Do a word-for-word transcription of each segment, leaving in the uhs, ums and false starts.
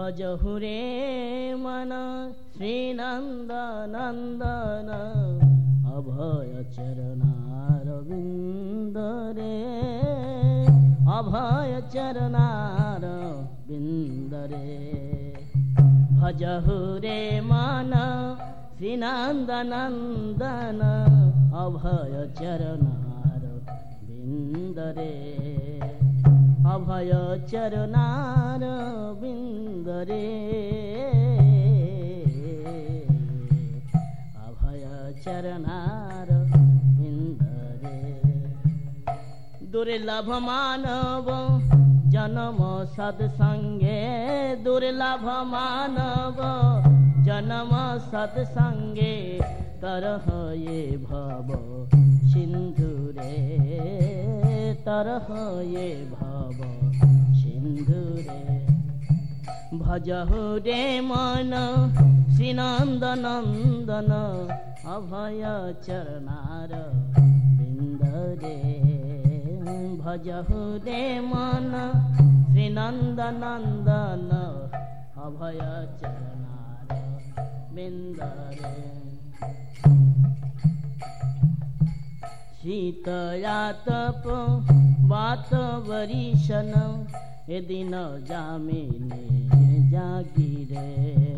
भजहु रे मन श्रीनन्दनन्दन अभय चरणारविन्द रे अभय चरणारविन्द रे भजहु रे मन श्रीनन्दनन्दन अभय चरणारविन्द रे अभय चरणारविन्द रे अभय चरणारविन्द रे दुर्लभ मानव जन्म सत्संगे दुर्लभ मानव जन्म सत्संगे तरह ये भव सिंधु रे तरह ये भव सिंधु रे भजहु रे मन श्रीनन्दनन्दन अभय चरणारविन्द रे भजहु रे मन श्रीनन्दनन्दन अभय चरणारविन्द रे शीतया तप वात वरीशन यदि न जामिने जागिरे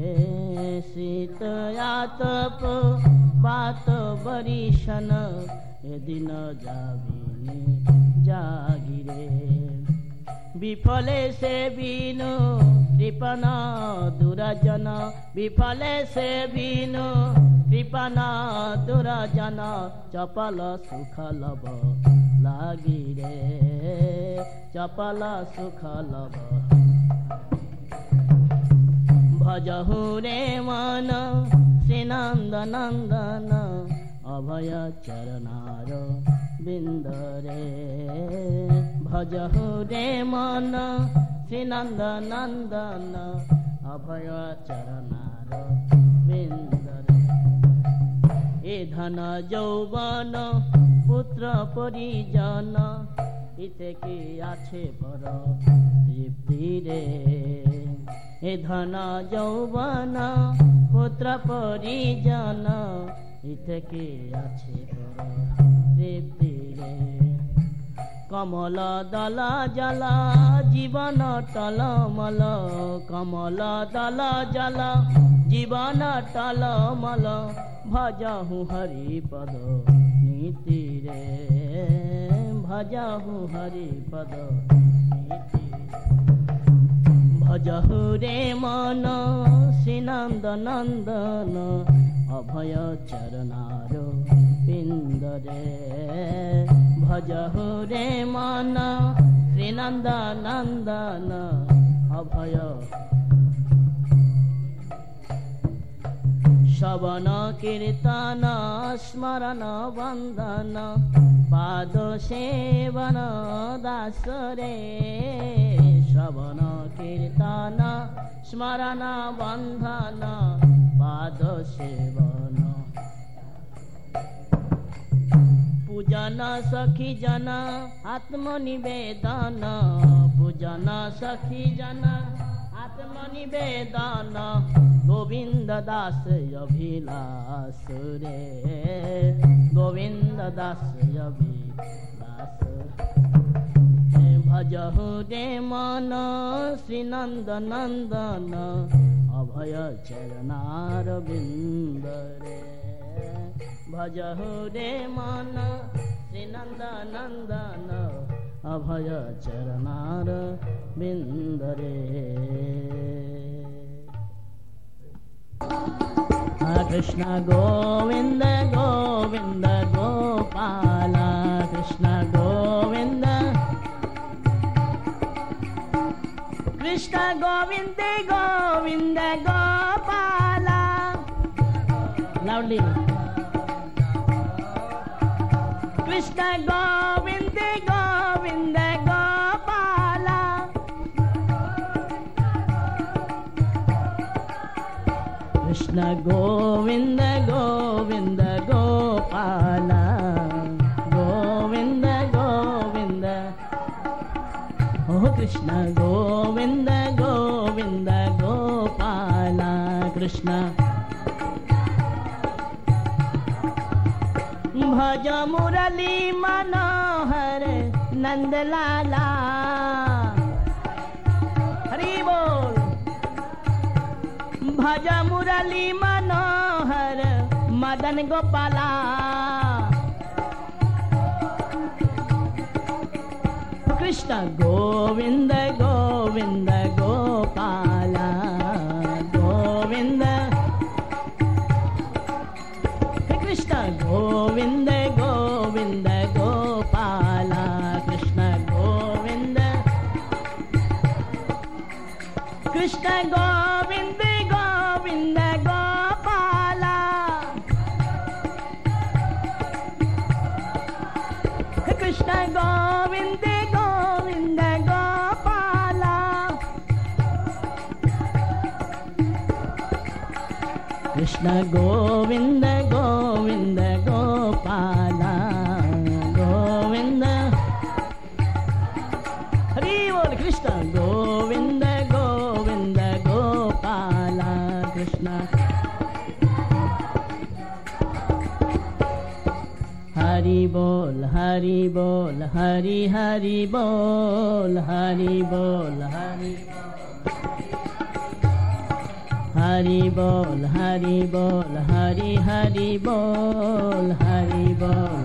शीतया तप वात वरीशन यदि न जामिने जागिरे विफले से बीनु कृपण दुराजन विफले से बीनु कृपण दुराजन चपल सुख लब लागी रे चपल सुख लब भजहु रे मन श्रीनन्दनन्दन अभय चरणारविन्द रे भजहु रे मन श्रीनन्दनन्दन अभय चरणारविन्द रे ए धन যৌবন পুত্র পরিজন इते की आछे पर तृप्ति रे ए धन যৌবন पुत्र परिजन इते की आछे पर तृप्ति रे कमल दल जल जीवन टलमल कमल दल जल जीवन टलमल भजहु हरिपद नीति रे भजहु हरिपद नीति भजहु रे मन श्रीनन्दनन्दन अभय चरणारविन्द रे भजहु रे मन श्रीनन्दनन्दन अभय श्रवण कीर्तन स्मरण वंदन पाद सेवन दास रे श्रवण कीर्तन स्मरण वंदन पाद सेवन पूजन सखी जन आत्मनिवेदन पूजन सखी जन आत्मनिवेदन गोविंद दास अभिलाष रे गोविंद दास अभिलाष भजहु रे मन श्रीनन्दनन्दन अभय चरणारविन्द रे भजहु रे मन श्रीनन्दनन्दन अभय चरणारविन्द रे कृष्ण गोविंद गोविंद गोपाल कृष्ण गोविंद कृष्ण गोविंद गोविंद गोपाल लाउडली कृष्ण गोविंद गोविंद गोपाल कृष्ण गोविंद गोविंद गोपाल गोविंद गोविंद ओ कृष्ण गोविंद गोविंद गो भज मुरली मनोहर नंद लाला। हरि बोल। भज मुरली मनोहर मदन गोपाला। कृष्ण गोविंद गोविंद गोपाला गोविंद। कृष्ण गोविंद गोविंद गोपाला कृष्ण गोविंद। कृष्ण गोविंद गोविंद गोपाला। कृष्ण गोविंद गोविंद गोपाला। कृष्ण गोविंद गोविंद गोपाला गोविंद। हरि बोल। कृष्ण गोविंद गोविंद गोपाला कृष्ण। हरि बोल हरि बोल हरि हरि बोल हरि बोल हरि हरि बोल हरि बोल हरि हरि बोल हरि बोल।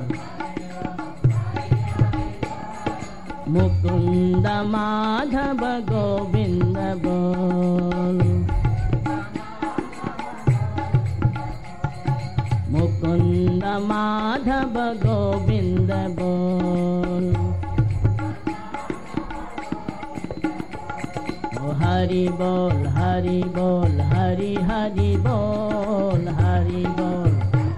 मुकुंद माधव गोविंद बोल। मुकुंद माधव गोविंद बोल। हरि बोल हरि बोल हरि हरि बोल हरि बोल।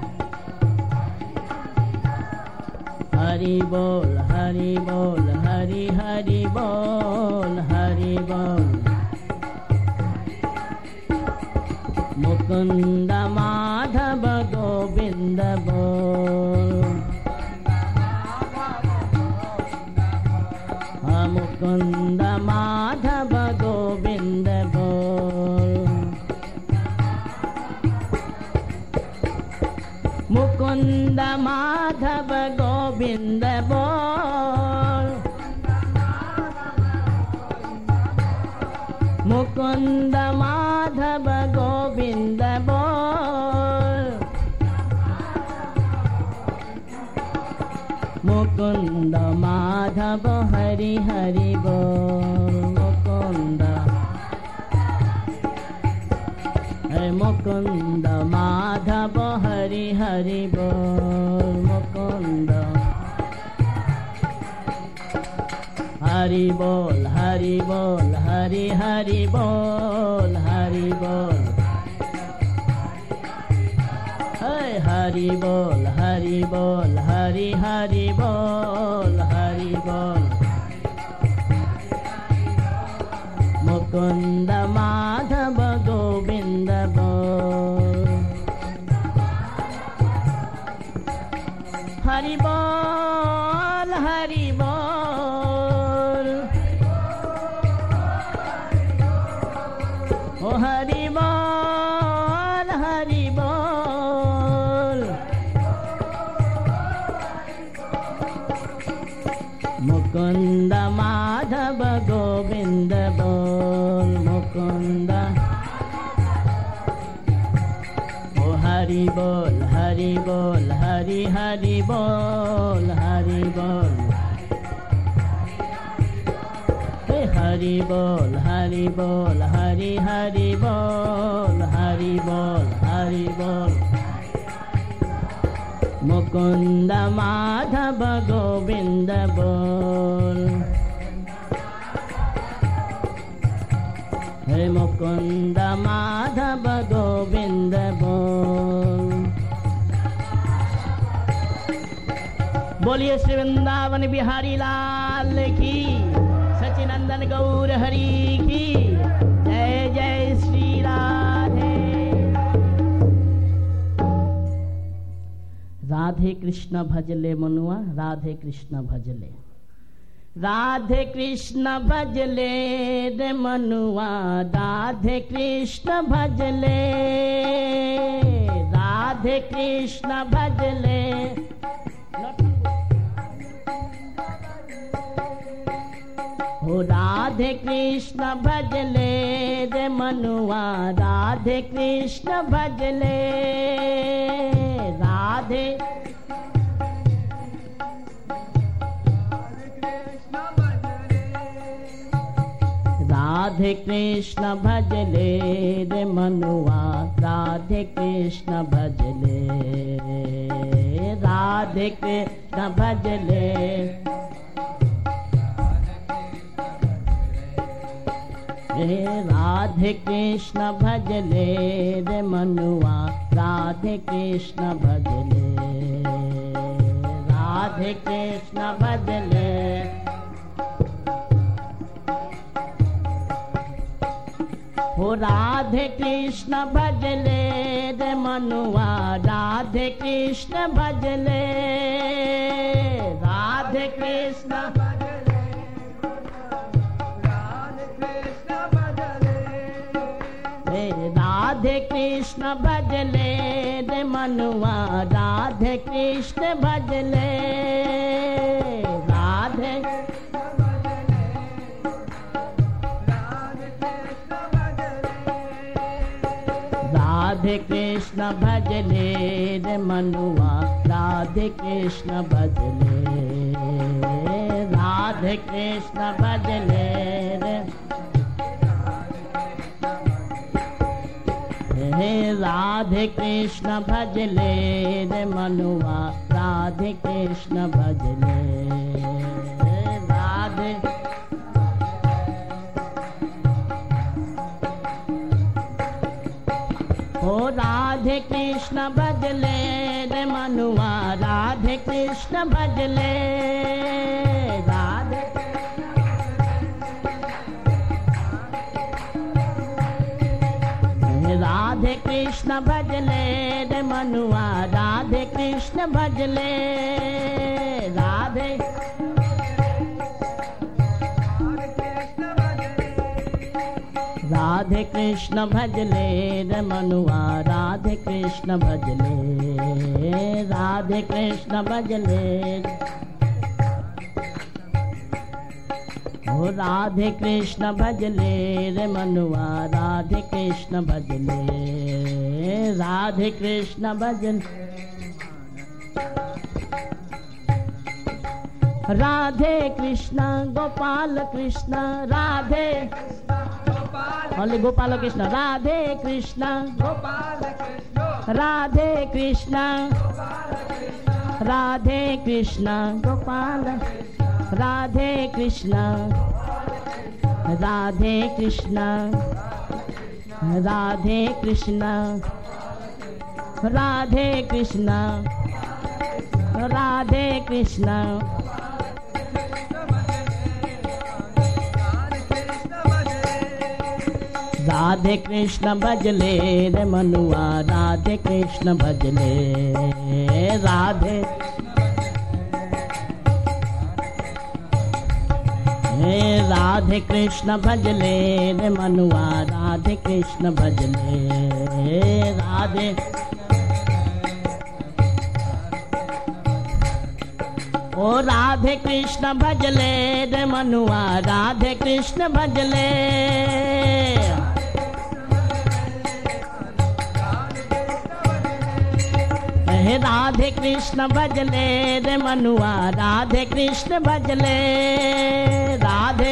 हरि बोल हरि बोल हरि हरि बोल हरि बोल। मुकुंद माधव गोविंद बोल। मुकुंद माधव गोविंद बोल। मुकुंद माधव गोविंद बोल। मुकुंद माधव गोविंद बोल। मुकुंद माधव हरि हरि बोल। मुकुंद मुकुंद माधव हरि हरि बोल। मुकुंद हरि बोल हरि बोल हरि हरि बोल हरि बोल। हरि बोल हरि बोल हरि हरि बोल हरि बोल। मुकुंद माधव गोविंद बोल। हरि बोल हरि बोल। ओ हरि बोल हरि बोल। मुकुंद माधव गोविंद बोल। मुकुंद ओ हरि बोल हरि बोल हरि हरि बोल हरि बोल। हरि बोल हरि बोल हरि हरि बोल हरि बोल हरि बोल। मुकुंद माधव गोविंद बोल। हे मुकुंद माधव गोविंद बोल। बोलिए श्री वृंदावन बिहारी लाल की, सचिनंदन गौर हरि की जय। जय श्री राधे। राधे कृष्ण भजले मनुआ, राधे कृष्ण भजले। राधे कृष्ण भजले रे मनुआ, राधे कृष्ण भजले। राधे कृष्ण भजले, राधे कृष्ण भजले रे मनुआ राधे कृष्ण भजले राधे राधे कृष्ण भजले रे मनुआ राधे कृष्ण भजले राधे कृष्ण भजले राधे कृष्ण भजले रे मनुआ राधे कृष्ण भजले राधे कृष्ण भजले हो राधे कृष्ण भजले रे मनुआ राधे कृष्ण भजले राधे कृष्ण राधे कृष्ण भजले रे मनुआ राधे कृष्ण भजले राधे राधे कृष्ण भजले रे मनुआ राधे कृष्ण भजले राधे कृष्ण भजले रे राधे कृष्ण भजले रे मनुआ राधे कृष्ण भजले राधे ओ राधे कृष्ण भजले रे मनुआ राधे कृष्ण भजले राधे राधे कृष्ण भजले रे मनुआ राधे कृष्ण भजले राधे राधे कृष्ण भजले रे मनुआ राधे कृष्ण भजले राधे कृष्ण भजले ओ राधे कृष्ण भजले रे मनुआ राधे कृष्ण भजले राधे कृष्ण भजले राधे कृष्ण गोपाल कृष्ण राधे ओनली गोपाल कृष्ण राधे कृष्ण गोपाल कृष्ण राधे कृष्ण राधे कृष्ण गोपाल राधे कृष्ण राधे कृष्ण राधे कृष्ण राधे कृष्ण राधे कृष्ण राधे कृष्ण भजले रे मनुआ राधे कृष्ण भजले राधे राधे कृष्ण भजले रे मनुआ राधे कृष्ण भजले राधे ओ राधे कृष्ण भजले रे मनुआ राधे कृष्ण भजले राधे कृष्ण भजले रे मनुआ राधे कृष्ण भजले राधे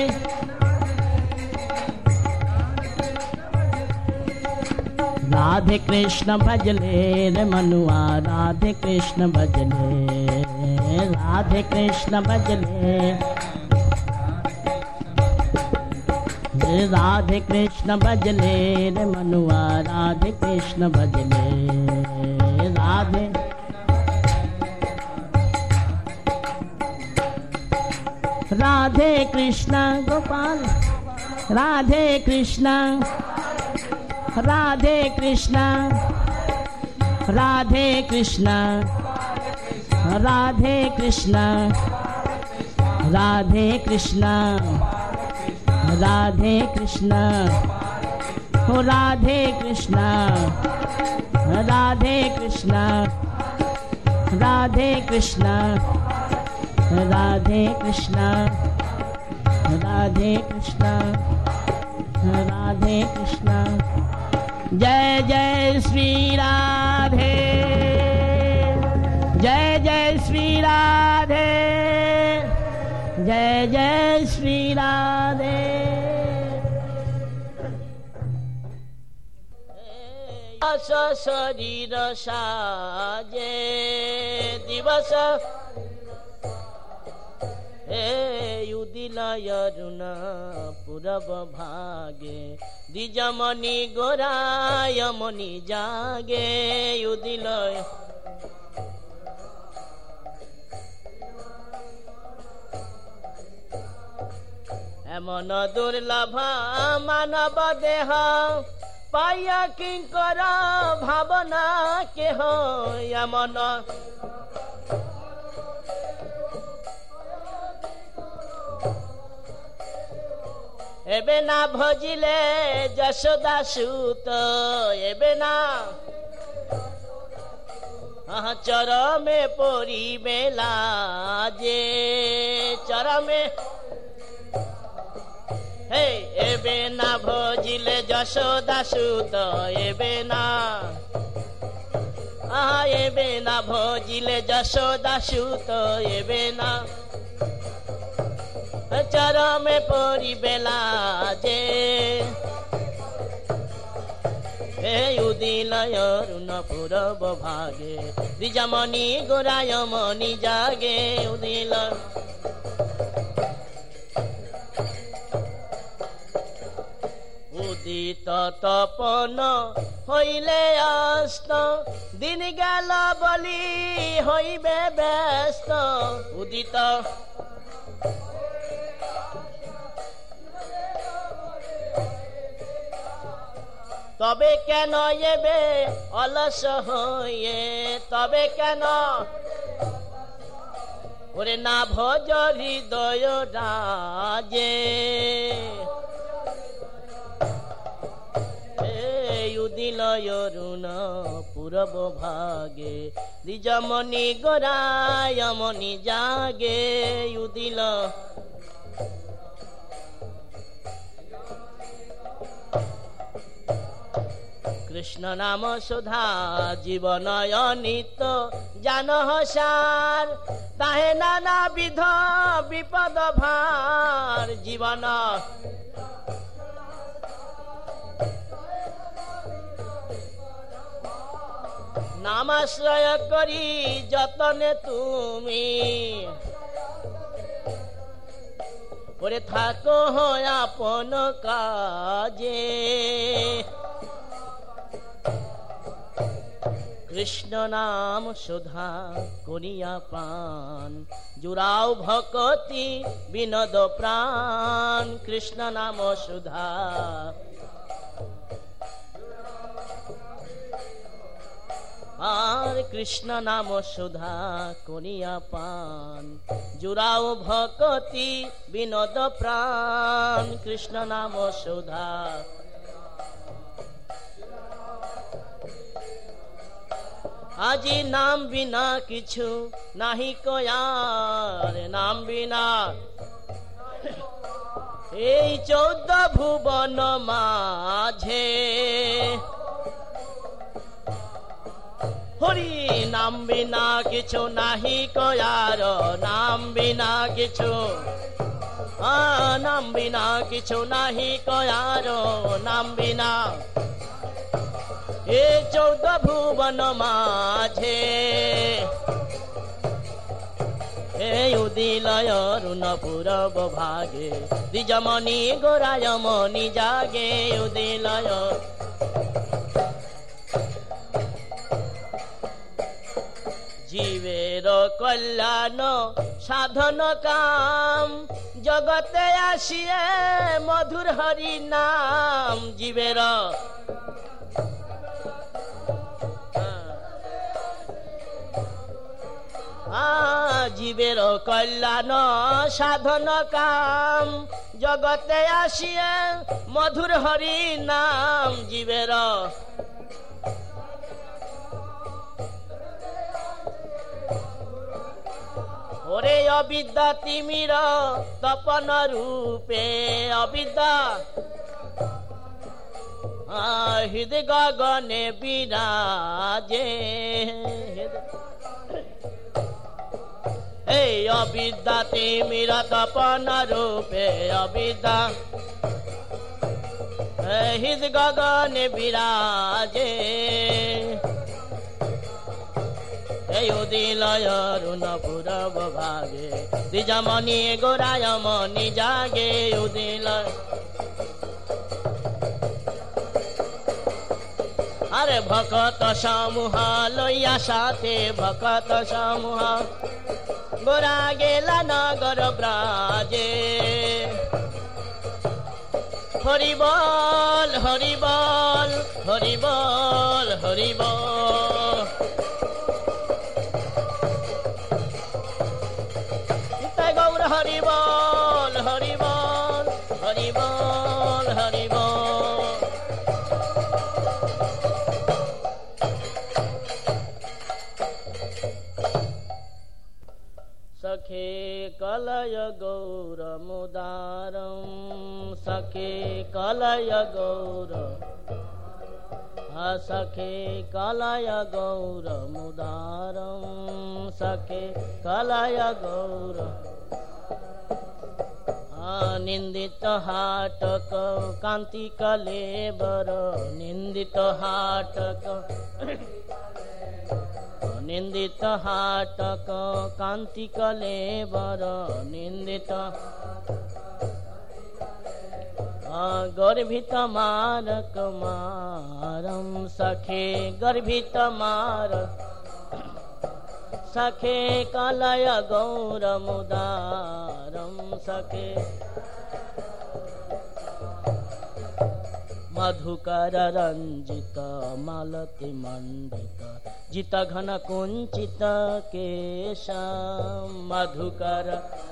राधे कृष्ण भजले रे मनुआ राधे कृष्ण भजले राधे कृष्ण भजले राधे कृष्ण भजले रे मनुआ राधे कृष्ण भजले राधे राधे कृष्ण गोपाल राधे कृष्ण राधे कृष्ण राधे कृष्ण राधे कृष्ण राधे कृष्ण राधे कृष्ण हो राधे कृष्ण राधे कृष्ण राधे कृष्ण राधे कृष्ण राधे कृष्ण राधे कृष्ण। जय जय श्री राधे जय जय श्री राधे जय जय श्री राधे। शरीर साजे दिवस हे उदिलय रुण पूरब भागे द्विजमणि गोराय मणि जागे उदिलय एमन दुर्लभ मानव देह पाया किंकर भावना के हो यमन एबे ना भजिले यशोदा सूत एबे ना चर में पोरी बेला जे चर में हे एबे ना भजिले यशोदा सूत एबे ना आहा एबे ना भजिले यशोदा सूत एबे ना चर में पोरी बेला जे हे उदिलय रुण पूरब भागे द्विजमणि गोराय मणि जागे उदिलय उदित तपन हईले अस्त दिन गेल बलि हईबे व्यस्त उदित तबे केन एबे अलस हये तबे केन ओरे ना भज हृदय राजे उदिलय रुण पूरब भागे द्विजमणि गोराय मणि जागे उदिल कृष्ण नाम सुधा जीवन अनित जान हसार ताहे नाना विध विपद भार जीवन नामाश्रय करी जतने तुमी ओरे थाको हो आपन काजे कृष्ण नाम सुधा करिया पान जुराव भक्ति विनोद प्राण कृष्ण नाम सुधा आर कृष्ण नाम सुधा करिया पान जुराव भक्ति विनोद प्राण कृष्ण नाम सुधा आजी नाम बिना किछु नाही कोयार नाम बिना ए चौदह भुवन माझे हरि नाम बिना किछु नाही कोयार नाम बिना किछु आ नाम बिना किछु नाही कोयार नाम बिना ए चौदह भुवन माझे ए उदिलय रुण पूरब भागे द्विजमणि गोराय मणि जागे उदिलय जीवेर कल्याण साधन काम जगते आसिए मधुर हरि नाम जीवेर जीवेर कल्याण साधन काम जगते आसिए मधुर हरि नाम जीवेर ওরে অবিদ্যা তিমির তপন রূপে অবিদ্যা হৃদয় গগনে বিরাজে এই অবিদ্যা তিমির তপন রূপে অবিদ্যা হৃদয় গগনে বিরাজে এই উদিলয় অরুণ পূরব ভাগে দ্বিজমণি গোরায় মণি জাগে উদিলয় আরে ভকত সমূহ লইয়া সাথে ভকত সমূহ গোরা গেলা নগর ব্রাজে হরি বল হরি বল হরি বল হরি বল গৌর হরি বল হরি বল হরি বল হরি বল सखे कलय गौर मुदारम सखे कलय गौर सखे कलय गौर मुदारम सखे कलय गौर निंदित हाटक कांति कलेबर निंदित हाटक निंदित हाटक कांति कलेबर निंदित गर्भित मारक मारम सखे गर्भित मार सखे कलय गौर मुदारम सखे मधुकर रंजित मालती मंडित जित घन कुंचित केश मधुकर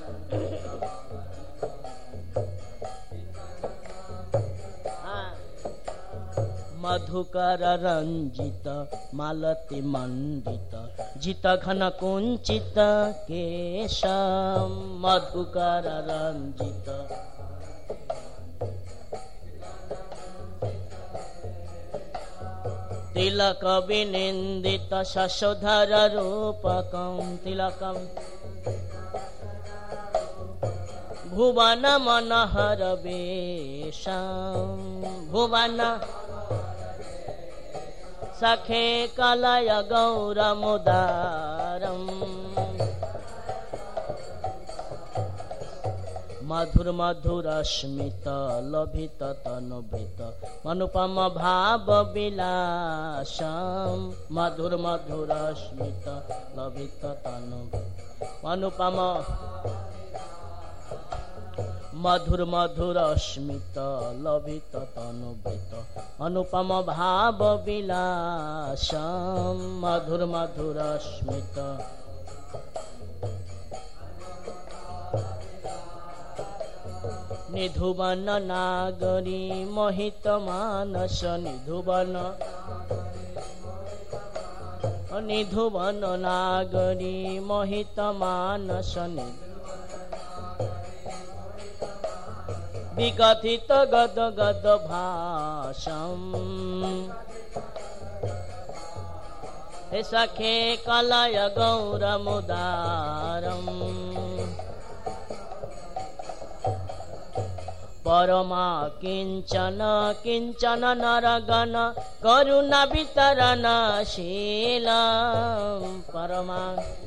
मधुकर रंजित मालती मंडित जित घन कुंचित केश मधुकर रंजित तिलक विनिंदित शशोधर रूपकं तिलकं भुवन मनहर वेशं भुवन सखे कलय गौर मुदारम मधुर मधुर स्मित लभित तनुभृत अनुपम भाव विलासम मधुर मधुर स्मित लभित तनुभृत अनुपम मधुर मधुर स्मित लभित तनुभृत अनुपम भाव विलासम मधुर मधुर स्मित निधुवन नागरी मोहित मानस निधुवन निधुवन नागरी मोहित मानस विकथित गद गद भाषम हे सखे कलय गौर मुदारम परमा किंचन किंचन नरगण करुणा वितरण शील परमा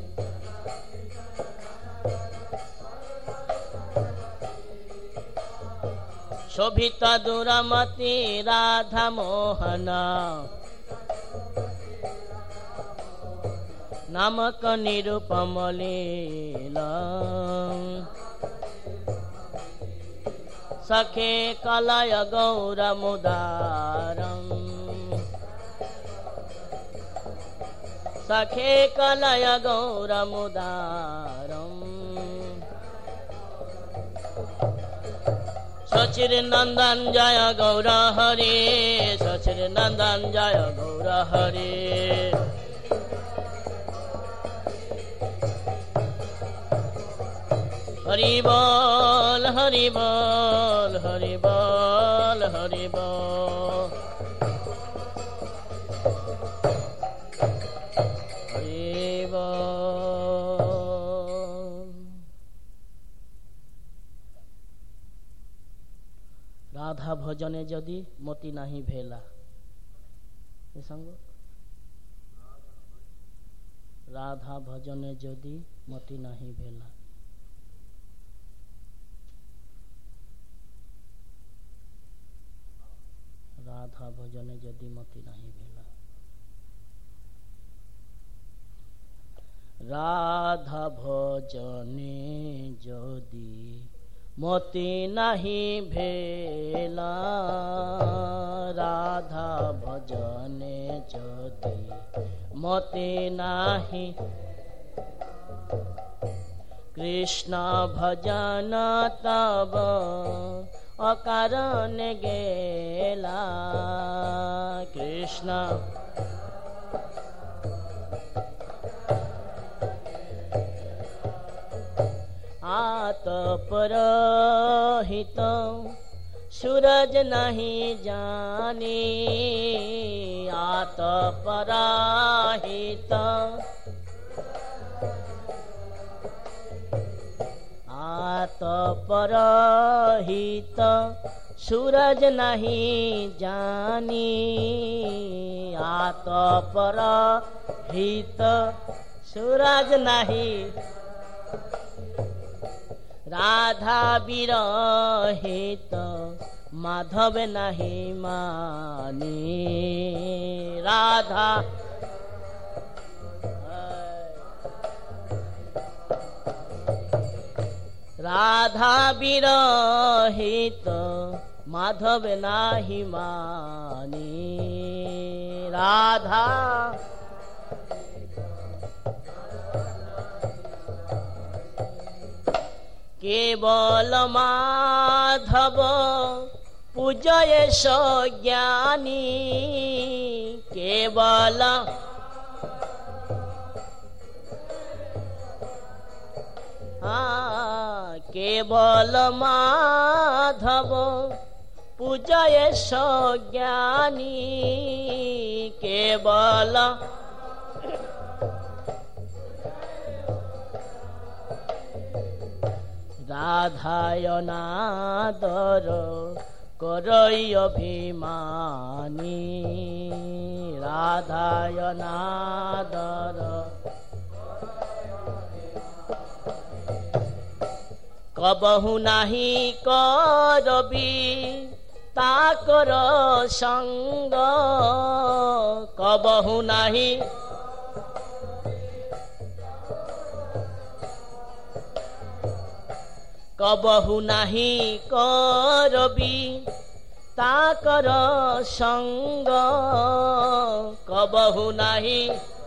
शोभित दुरमति राधा मोहन नामक निरुपम लीला सखे कलय गौर मुदारम सखे कलय गौर मुदारम सचिर नंदन जय गौर हरे सचिर नंदन जय गौर हरे हरि बोल हरि बोल हरि बोल हरि बोल हरि बोल। राधा भजने जदि मति नाही भेला संग राधा भजने जदि मति नाही भेला राधा भजने जदि मति नाही भेला राधा भजने जदि मति नाही भेला राधा भजने जदि मति नाही कृष्ण भजन तब अकारण गेला कृष्ण आतपरहित सूरज नहीं जानी आतपरहित आतपरहित सूरज नहीं जानी आतपरहित सूरज नहीं राधा विरहित माधव नहीं मानी राधा राधा विरहित माधव नाही मानी राधा केवल माधव पूजय ज्ञानी केवल हाँ केवल माधव पूजय ज्ञानी केवल राधायनादर करई अभिमानी राधायनादर कबहु नाही करबी ताकर संग कबहु नाही कबहु नाही करबी ताकर संग कबहु नाही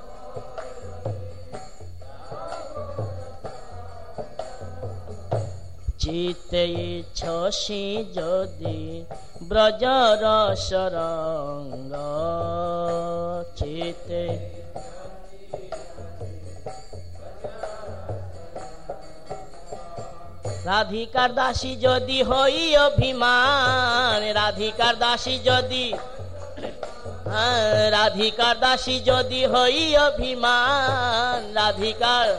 चित्ते इच्छसी जदि ब्रजर सरंग चित्ते राधिकार दासी जदि होई अभिमान राधिकार दासी जदि राधिकार दासी जदि होई अभिमान राधिकार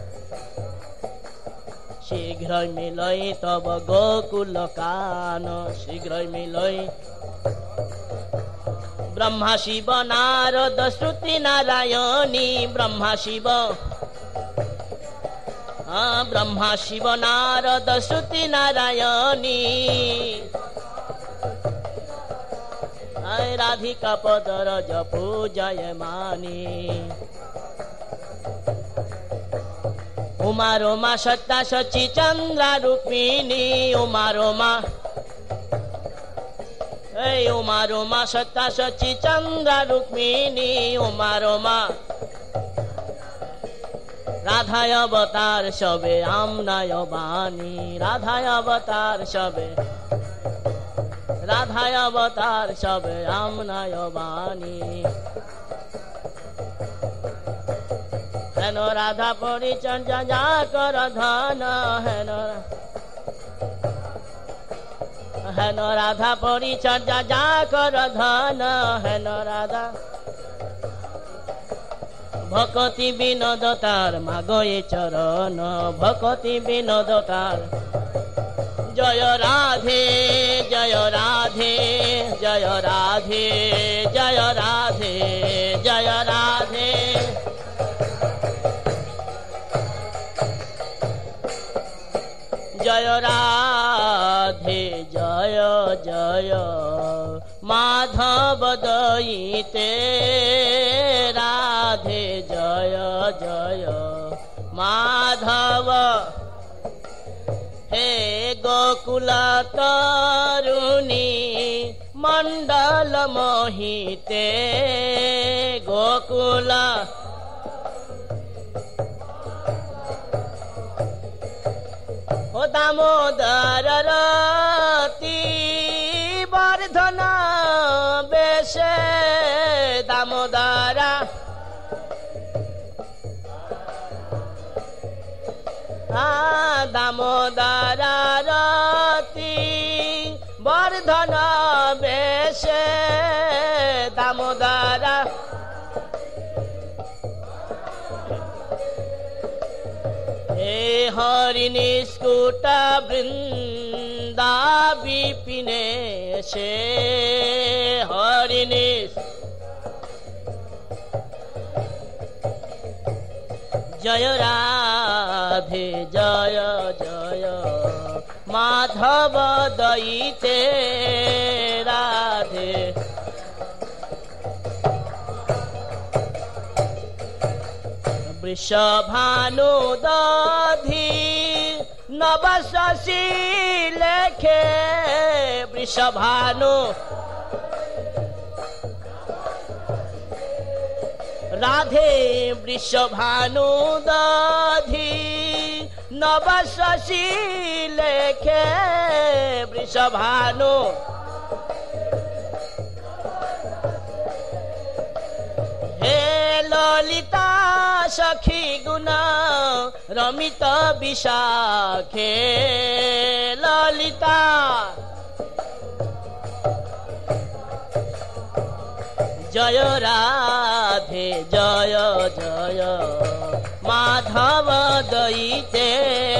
शीघ्र मिलई तब गोकुल कान शीघ्र मिलई ब्रह्मा शिव नारद श्रुति नारायणी ब्रह्मा शिव हाँ ब्रह्मा शिव नारद श्रुति नारायणी राधिका पदर जपू जयमानी उमा रोमा सत्ता सची चंद्रा रूपिणी उमा रोमा उमा रोमा सत्ता सची चंद्रा रूपिणी उमा रोमा राधाय अवतार सबे आमनाय बानी राधाय अवतार सबे राधाय अवतार सबे आमनाय बानी হেন রাধা পরিচর্যা যা কর ধন হেন হেন রাধা পরিচর্যা যা কর ধন হেন রাধা ভকতি বিনোদ তার মাগয়ে চরণ ভকতি বিনোদ তার জয় রাধে জয় রাধে জয় রাধে জয় রাধে জয় রাধে জয় রাধে জয় জয় মাধব দয়িতে রাধে জয় জয় মাধব হে গোকুল তরুণী মণ্ডল মোহিতে গোকুল ও দামোদর রতি বর্ধন বেশে দামোদরা দামোদর রতি বর্ধন বেশে দামোদরা হে হরিণী স্কুট বৃন্দা বিপিনে সে হরিণী জয় রাধে জয় জয় মাধব দয়িতে রাধে বৃষভানু দধি নব শশী লেখে বৃষভানু রাধে বৃষভানু দধি নব শশী লেখে বৃষভানু হে ললিতা সখী গুণ রমিত বিশাখে ললিতা জয় রাধে জয় জয় মাধব দয়িতে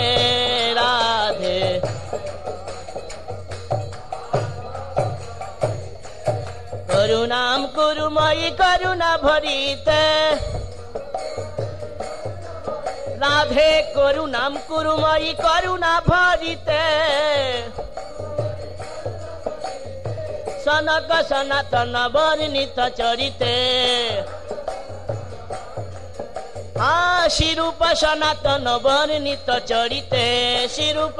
রাধে করুণাম করুময়ী করুণা ভরিতে রাধে করুণাম করুময়ী করুণা ভরিতে সনক সনাতন বর্ণিত চরিতে শিরূপ সনাতন বর্ণিত চরিতে শিরূপ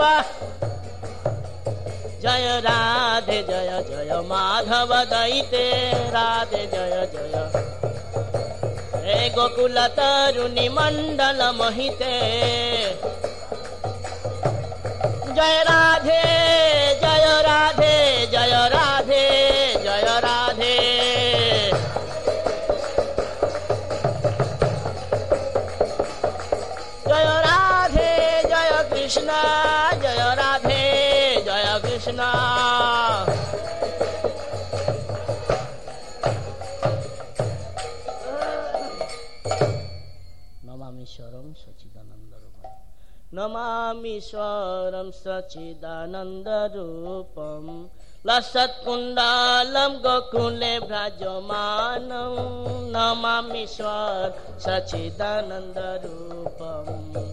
জয় রাধে জয় জয় মাধব দয়িতে রাধে জয় জয় হে গোকুল তরুণী মণ্ডল মোহিতে জয় রাধে জয় রাধে জয় রাধে জয় রাধে জয় রাধে জয় কৃষ্ণ জয় রাধে জয় কৃষ্ণ নমামীশ্বরম সচিদানন্দ রূপম নমামীশ্বরম সচিদানন্দ রূপম লসৎকুণ্ডালম গোকুলে ভ্রাজমানম নমামীশ্বর সচিদানন্দ রূপম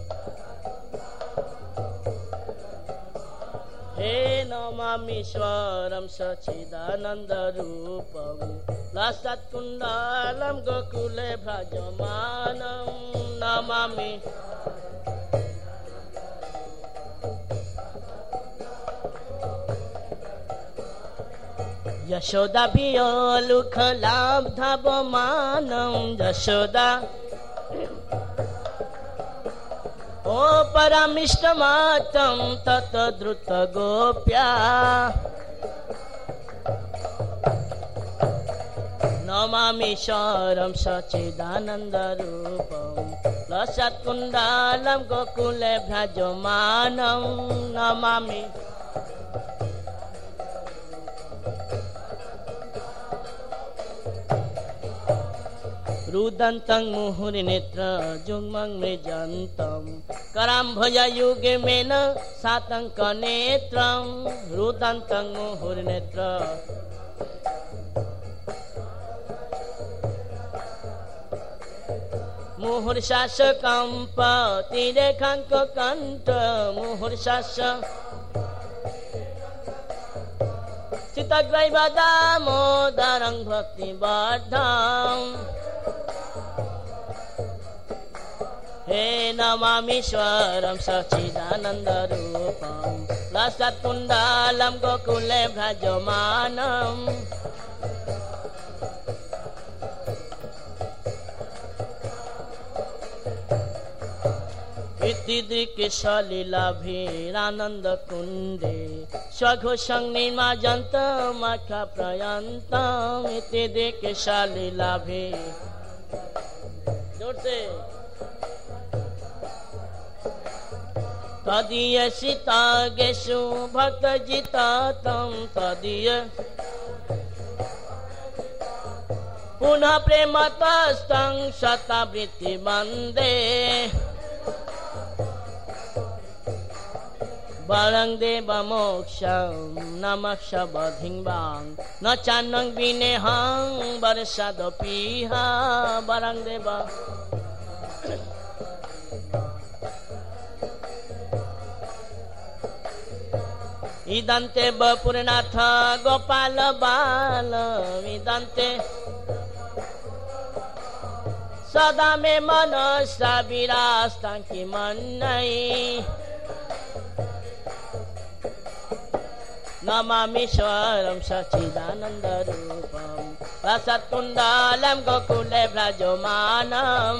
हे नमामीश्वरं सच्चिदानन्दरूपं लसत्कुण्डलं गोकुले भ्राजमानं नमामि यशोदाभियोलुखलाब्धवमानं यशोदा ओ परमिष्टमातं तत द्रुत गोप्या नमामीश्वरं सच्चिदानन्दरूपं लसत्कुण्डलं गोकुले भ्राजमानं नमामि रुदन्तं मुहुर्नेत्र जुग्मं मृजन्तं कराम्भोजयुग्मेन सातङ्कनेत्रं रुदन्तं मुहुर्नेत्र मुहुर्शासकम्पतिरेखाङ्ककण्ठ मुहुर्शास चित्तग्रैवदामोदरं भक्तिवर्धं हे नमामीश्वरं सच्चिदानन्दरूपं लसत्कुण्डलं गोकुले भ्राजमानम् इति दृक्सलिलाभिरानन्दकुण्डे स्वघोषं निर्माजन्तमखप्रयन्तम् इति दृक्सलिलाभि जोर से तदीय सीतागेषु भक्तजितातं तदीय पुनः प्रेमतस्तं शतावृत्ति वन्दे वरं देवमोक्षं नमक्षबधिं न चान्नं विनेहं वर्षादपीह वरं देव इदन्ते वपुरनाथ गोपाल बाल इदन्ते सदा मे मनसा विरास्तां किमन्यै नमामीश्वरं सच्चिदानन्दरूपं लसत्कुण्डलं गोकुले भ्राजमानम्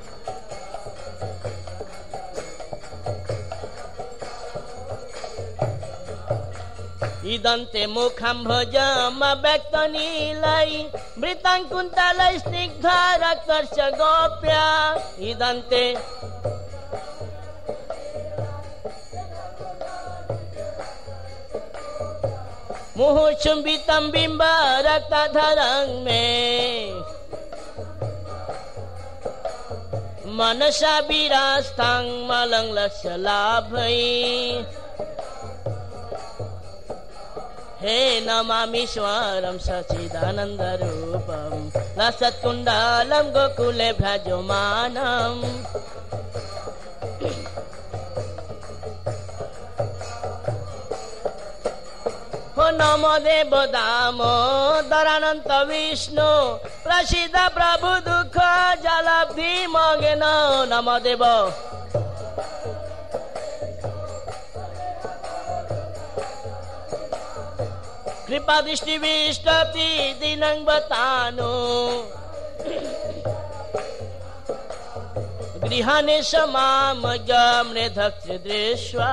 इदन्ते मुखं भोजमव्यक्तनीलै मृतं कुन्तलै स्निग्धरक्तस्य गोप्या इदन्ते मुहुर्चुम्बितं बिम्ब रक्तधरं मे मनसा विरास्तां मलं लक्ष्य लाभै हे नमामीश्वरं सच्चिदानन्दरूपं लसत्कुण्डलं गोकुले भ्राजमानम् हो नमो देव दामोदरानन्त विष्णु प्रसीद प्रभु दुःख जलब्धि मगेन नमो देव कृपा दृष्टि विष्टति दिनं बतानु गृहाणि समामजमृधक्षि दृष्ट्वा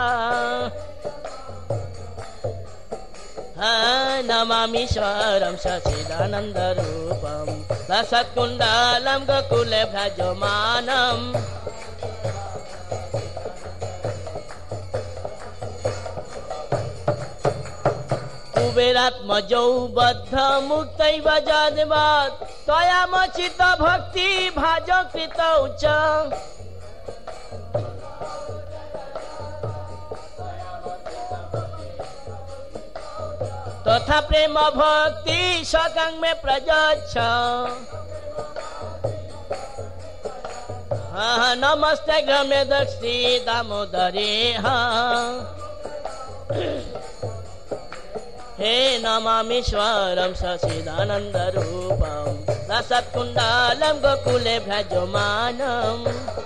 नमामीश्वरं सच्चिदानन्दरूपं लसत्कुण्डलं गोकुले भ्राजमानम् कुबेरात्मजौ बद्धमुक्तैव जन्मात् त्वया मचित भक्ति भाजकृतौ च तथा प्रेम भक्ति सकं में प्रजच्छ नमस्ते ग्रमे दक्षि दामोदरे हे नमामीश्वरं सच्चिदानन्दरूपं लसत्कुण्डलं गोकुले भ्राजमानम्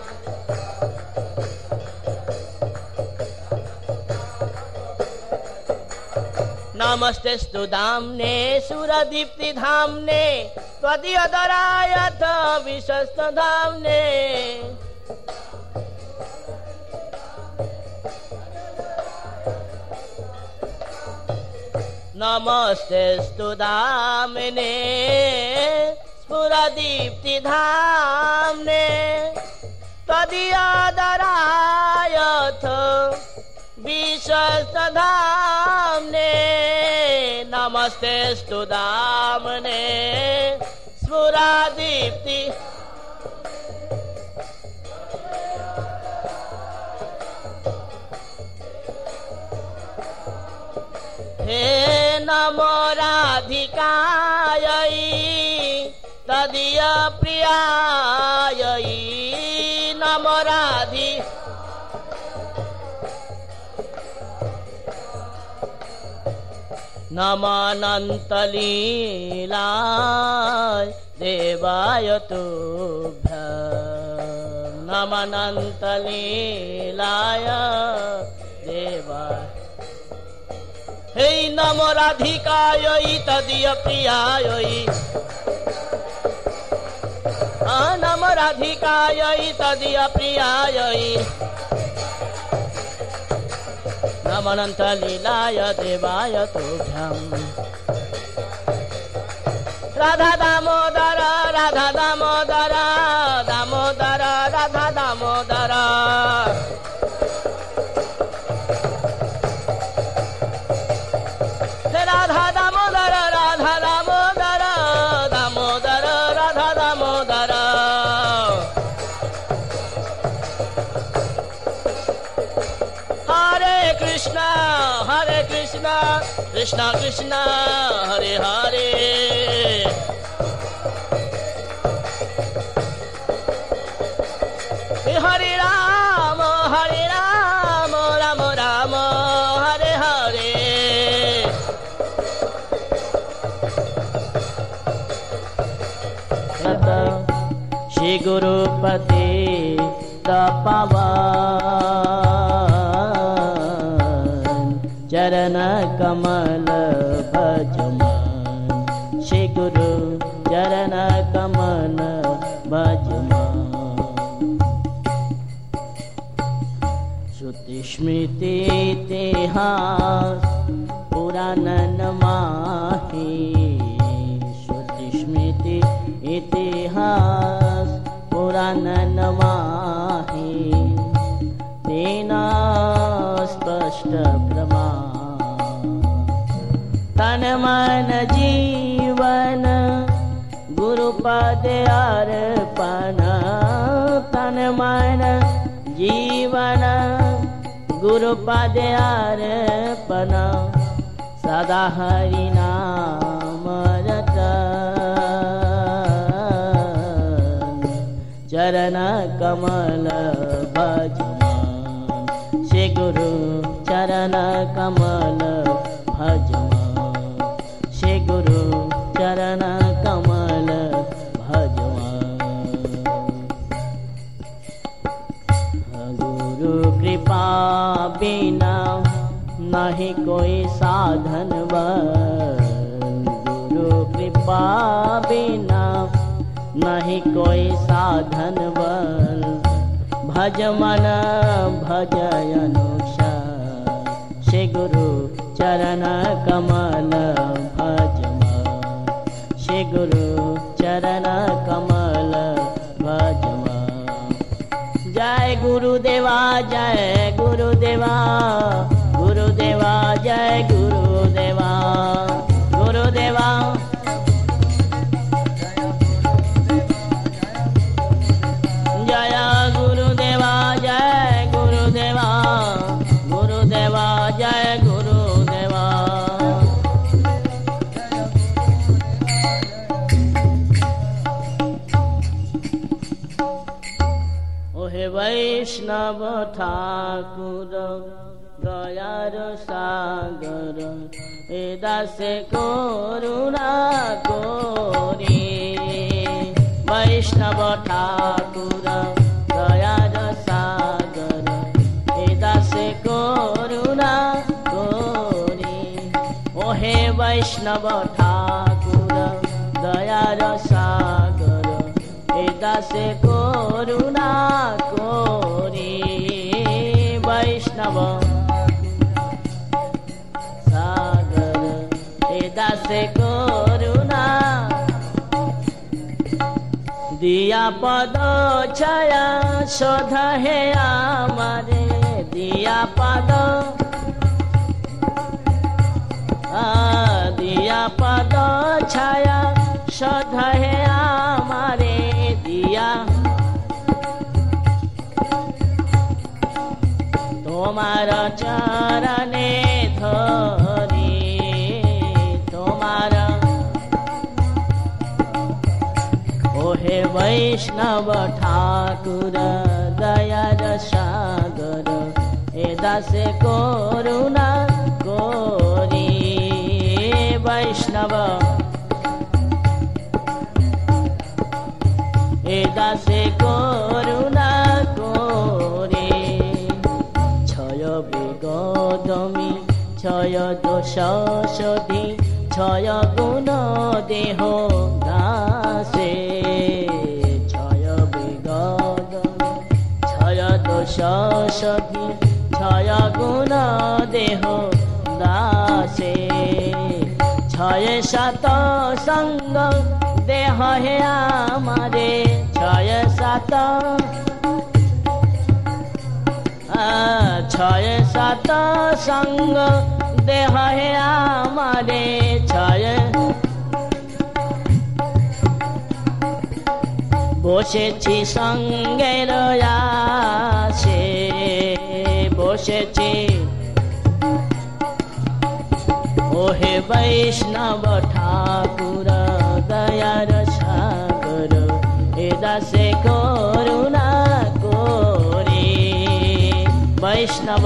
नमस्तेस्तु धाम्ने सुरदीप्तिधाम्ने त्वदीयधरायथ विशस्तधाम्ने नमस्तेस्तु धाम्ने स्फुरदीप्तिधाम्ने तदीयादरायथ विश्वस्तधाम्ने नमस्तेस्तु दाम्ने स्फुरादीप्ति हे नमो राधिकायै तदीय प्रियायै नमो राधि नमानन्तलीलाय देवाय तुभ्यं नमानन्तलीलाय देवाय हे नमो राधिकायै तदीय प्रियायै नमो राधिकायै तदीय प्रियायै नमानन्तलीलाय देवाय तुभ्यं राधा दामोदर राधा दामोदर दामोदर राधा दामोदर राधा दामोदर राधा दामोदर दामोदर राधा दामोदर हरे कृष्ण हरे कृष्ण कृष्ण कृष्ण हरे हरे हरे राम हरे राम राम राम हरे हरे श्री गुरुपते तपवन चरण कमल भजमान श्री गुरु चरण कमल भजमान श्रुति स्मृति इतिहास पुराणन माही श्रुति स्मृति इतिहास पुराणन माही तेना स्पष्ट प्रमाण तन मन जीवन गुरुपद अर्पण तन मन जीवन गुरुपद अर्पण सदा हरि नाम रटन चरण कमल भजमान श्री गुरु चरण कमल भजमान श्री गुरु चरण कमल भजमान गुरु कृपा बिना नहीं कोई साधन बल गुरु कृपा बिना नहीं कोई साधन बल भज मन भजय अनुसार श्री गुरु चरण कमल भजमान श्री गुरु चरण कमल भजमान जय गुरुदेवा जय गुरुदेवा गुरुदेवा जय गुरुदेवा गुरुदेवा जय गुरुदेवा जय गुरुदेवा गुरुदेवा जय गुरुदेवा ओहे वैष्णव ठाकुर दयार सागर ए दासे करुणा कोरी वैष्णव ठाकुर दयार सागर ए दासे करुणा कोरी ओहे वैष्णव ठाकुर दयार सागर ए दासे करुणा कोरी वैष्णव दासे करुणा দিয়া পদ ছায়া সধা হে আমারে দিয়া পদ দিয়া পদ ছায়া সধা হে আমারে দিয়া তোমার চরণে ধরি তোমার ওহে বৈষ্ণব ঠাকুর দয়ার সাগর এ দাসে করুণা করি বৈষ্ণব এ দাসে করুণা করি ছয় বিগদমি ছয় দোষ সধি ছয় গুণ দেহ দাসে ছয় বিগদমি ছয় দোষ সধি ছয় গুণ দেহ দাসে ছয় সাত সঙ্গ দেহ হে আমারে ছয় সাত ছয় সাত সঙ্গ দেহ হে আমারে ছয় বসেছি সঙ্গের আসে বসেছি ওহে বৈষ্ণব ঠাকুর দয়ার সাগর এ দাসে করুণা করি বৈষ্ণব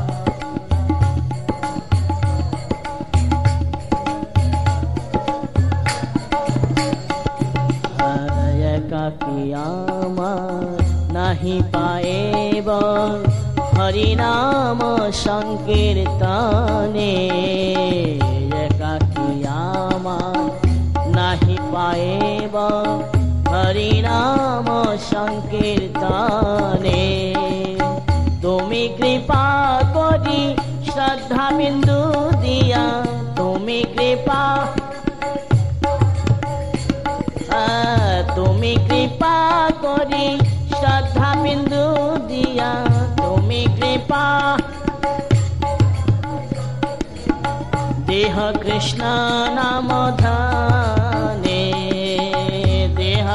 একাকী আমার নাহি পায়েব হরিনাম সংকীর্তনে একাকী আমার নাহি পায়েব হরিনাম সংকীর্তনে তুমি কৃপা করি শ্রদ্ধা বিন্দু দিয়া তুমি কৃপা তুমি কৃপা করি শ্রদ্ধা বিন্দু দিয়া তুমি কৃপা দেহ কৃষ্ণ নাম ধানে দেহ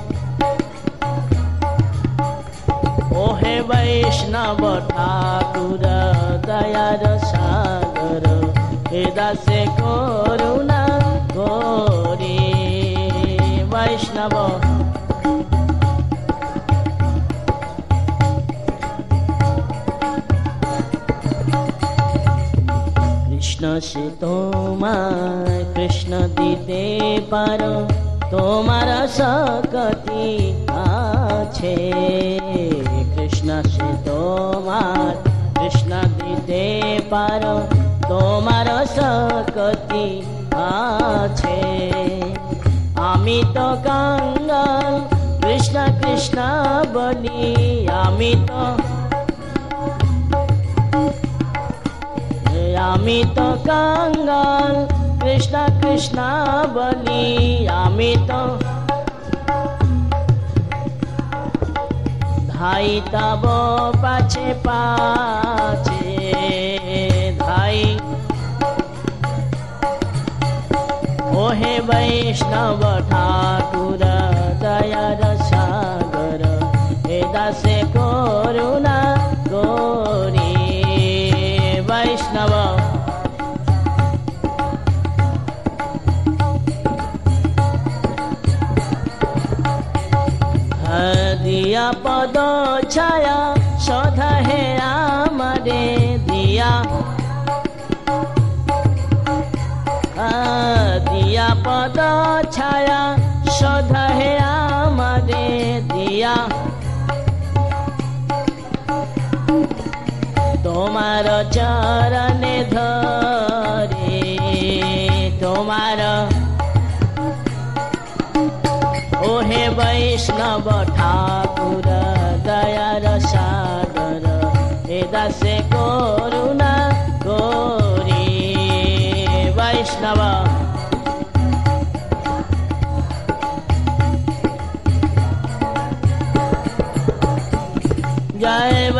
ওহে বৈষ্ণব ঠাকুর দয়ার সাগর হে দাসে করুণা করি বৈষ্ণব কৃষ্ণ সে তোমার কৃষ্ণ দিতে পারো তোমার শক্তি আছে কৃষ্ণ সে তোমার কৃষ্ণ দিতে পারো তোমার শক্তি আছে আমি তো কাঙ্গাল কৃষ্ণ কৃষ্ণ বলি আমি তো আমি তো কাঙ্গাল কৃষ্ণ কৃষ্ণ বলি আমি তো ধাই তব পাছে পাছে ধাই ওহে বৈষ্ণব ঠাকুর দয়ার সাগর হে দাসে করুণা করি বৈষ্ণব দিয়া পদ ছায়া সধা হে আমারে দিয়া দিয়া পদ ছায়া সধা হে আমারে দিয়া তোমার চরণে ধরে তোমার ওহে বৈষ্ণব ঠাকুর দয়ার সাগর হে দাসে করুণা করি বৈষ্ণব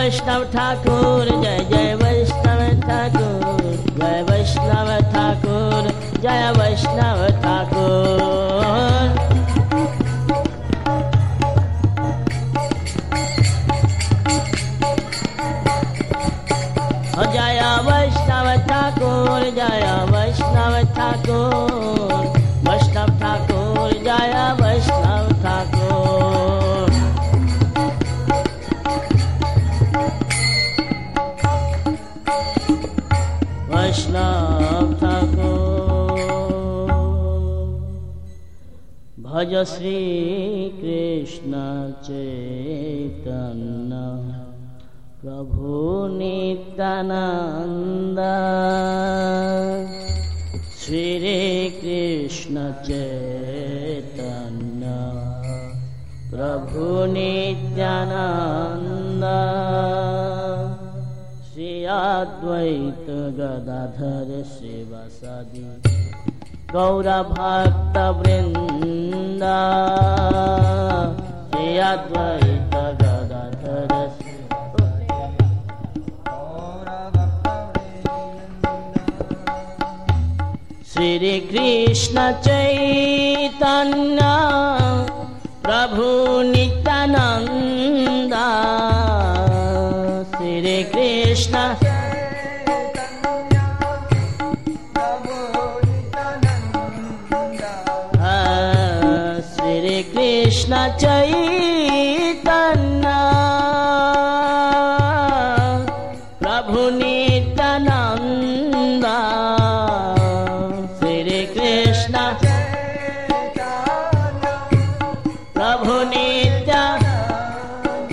वैष्णव ठाकुर जय जय वैष्णव ठाकुर, जय वैष्णव ठाकुर जय वैष्णव ठाकुर। जय वैष्णव ठाकुर जय वैष्णव ठाकुर, वैष्णव ठाकुर जय वैष्णव ठाकुर। वैष्णव ठाकुर। भज श्री कृष्ण चैतन्य प्रभु नित्यानंद, श्री कृष्ण चैतन्य प्रभु नित्यानंद, श्री अद्वैत गदाधर शिवासादि गौर भक्त वृंद, श्री अद्वैत गदाधर श्री कृष्ण चैतन्य प्रभु नित्यानंद, श्री कृष्ण श्री कृष्ण चैतन्य प्रभु नित्यानंद, श्री कृष्ण प्रभु नित्यानंद,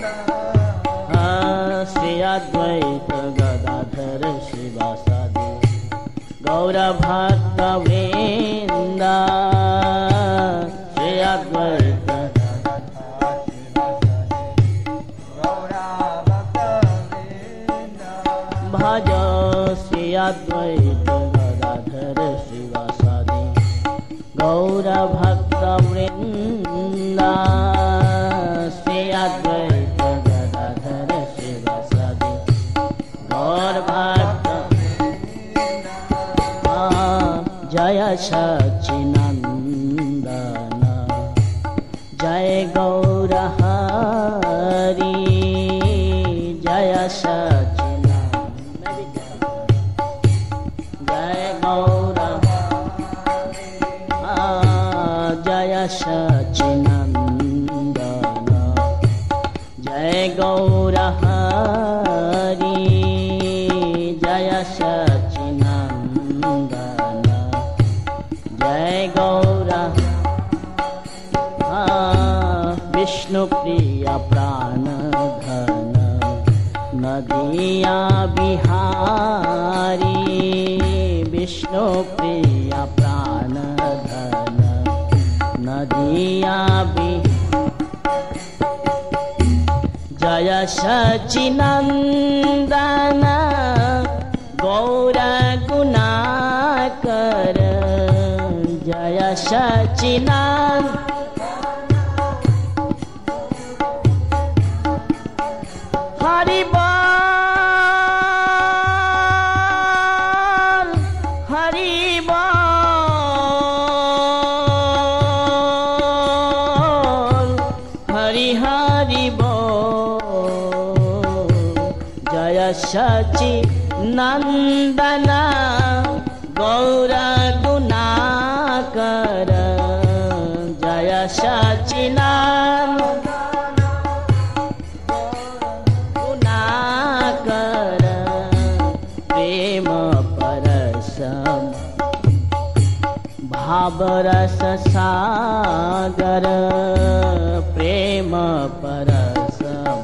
श्री अद्वैत गदाधर शिवासादि गौर भक्त वृंद, श्री अद्वैत भज श्री अद्वैत गदाधर शिवासादि गौर भक्त वृंद, श्री अद्वैत गदाधर शिवासादि गौर भक्त। जय सच्चिनंदन जय गौर हरि, जय सच्चिनंदन जय गौर, जय सच्चिनंदन जय गौर हरि, जय सच्चिनंदन जय गौर। विष्णु प्रिय प्राण धन नदिया बिहारी, विष्णु प्रिय प्राण धन नदिया बिहारी, जय सच्चिनंदन गौर गुणाकर, जय सच्चिनंदन हरि बोल, हरि बोल, हरि हरि बोल, जय सच्चिनंदन गौर गुणाकर, जय सच्चिनंदन गुणाकर, प्रेम परसम भाव रस सागर, प्रेम परसम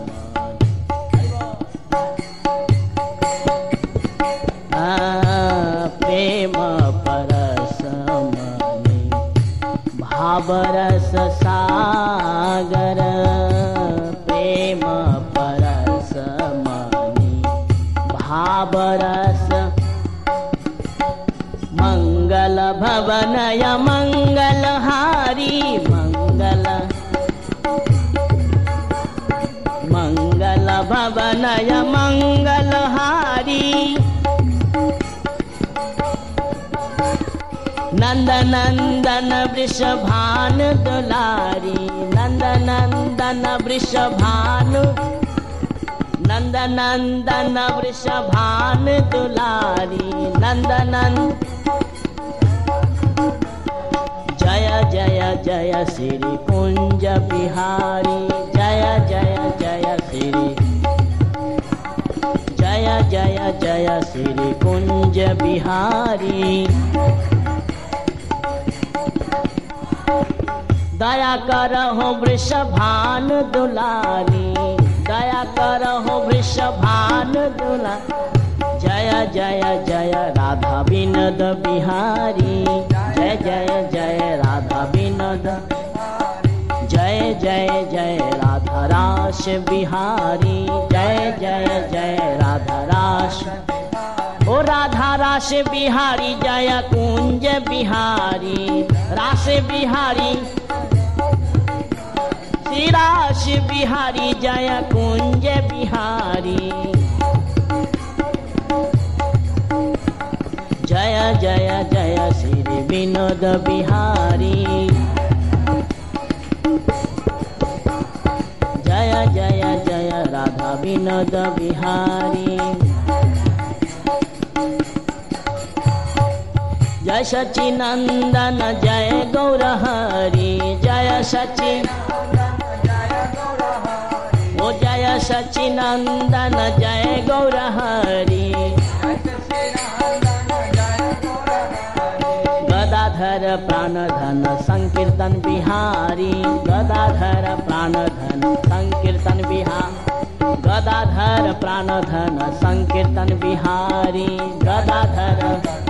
प्रेम परसमनि भाव रस सागर, प्रेम परसमनि भाव रस। मंगल भवनय मंगलहारी मंगल मंगल भवनय मंगलहारी नंद नंदन वृषभान दुलारी नंद नंदन वृषभानु नंद नंदन वृषभान दुलारी नंद नंद जय जय जय श्री कुंज बिहारी जय जय जय श्री जय जय जय श्री कुंज बिहारी दया करहो वृषभान दुलारी दया करहो वृषभान दुलारी जय जय जय राधा विनोद बिहारी जय जय जय राधा विनोद जय जय जय राधा रास बिहारी जय जय जय राधा रास ओ राधा रास बिहारी जय कुंज बिहारी रास बिहारी श्री रास बिहारी जय कुंज बिहारी जय जय जय श्री विनोद बिहारी जय जय जय राधा विनोद बिहारी जय सच्चिनंदन जय गौर हरि जय सच्चि ओ जय सच्चिनंदन जय गौर हरि गदाधर प्राणधन संकीर्तन बिहारी गदाधर प्राणधन संकीर्तन बिहारी गदाधर प्राणधन संकीर्तन बिहारी गदाधर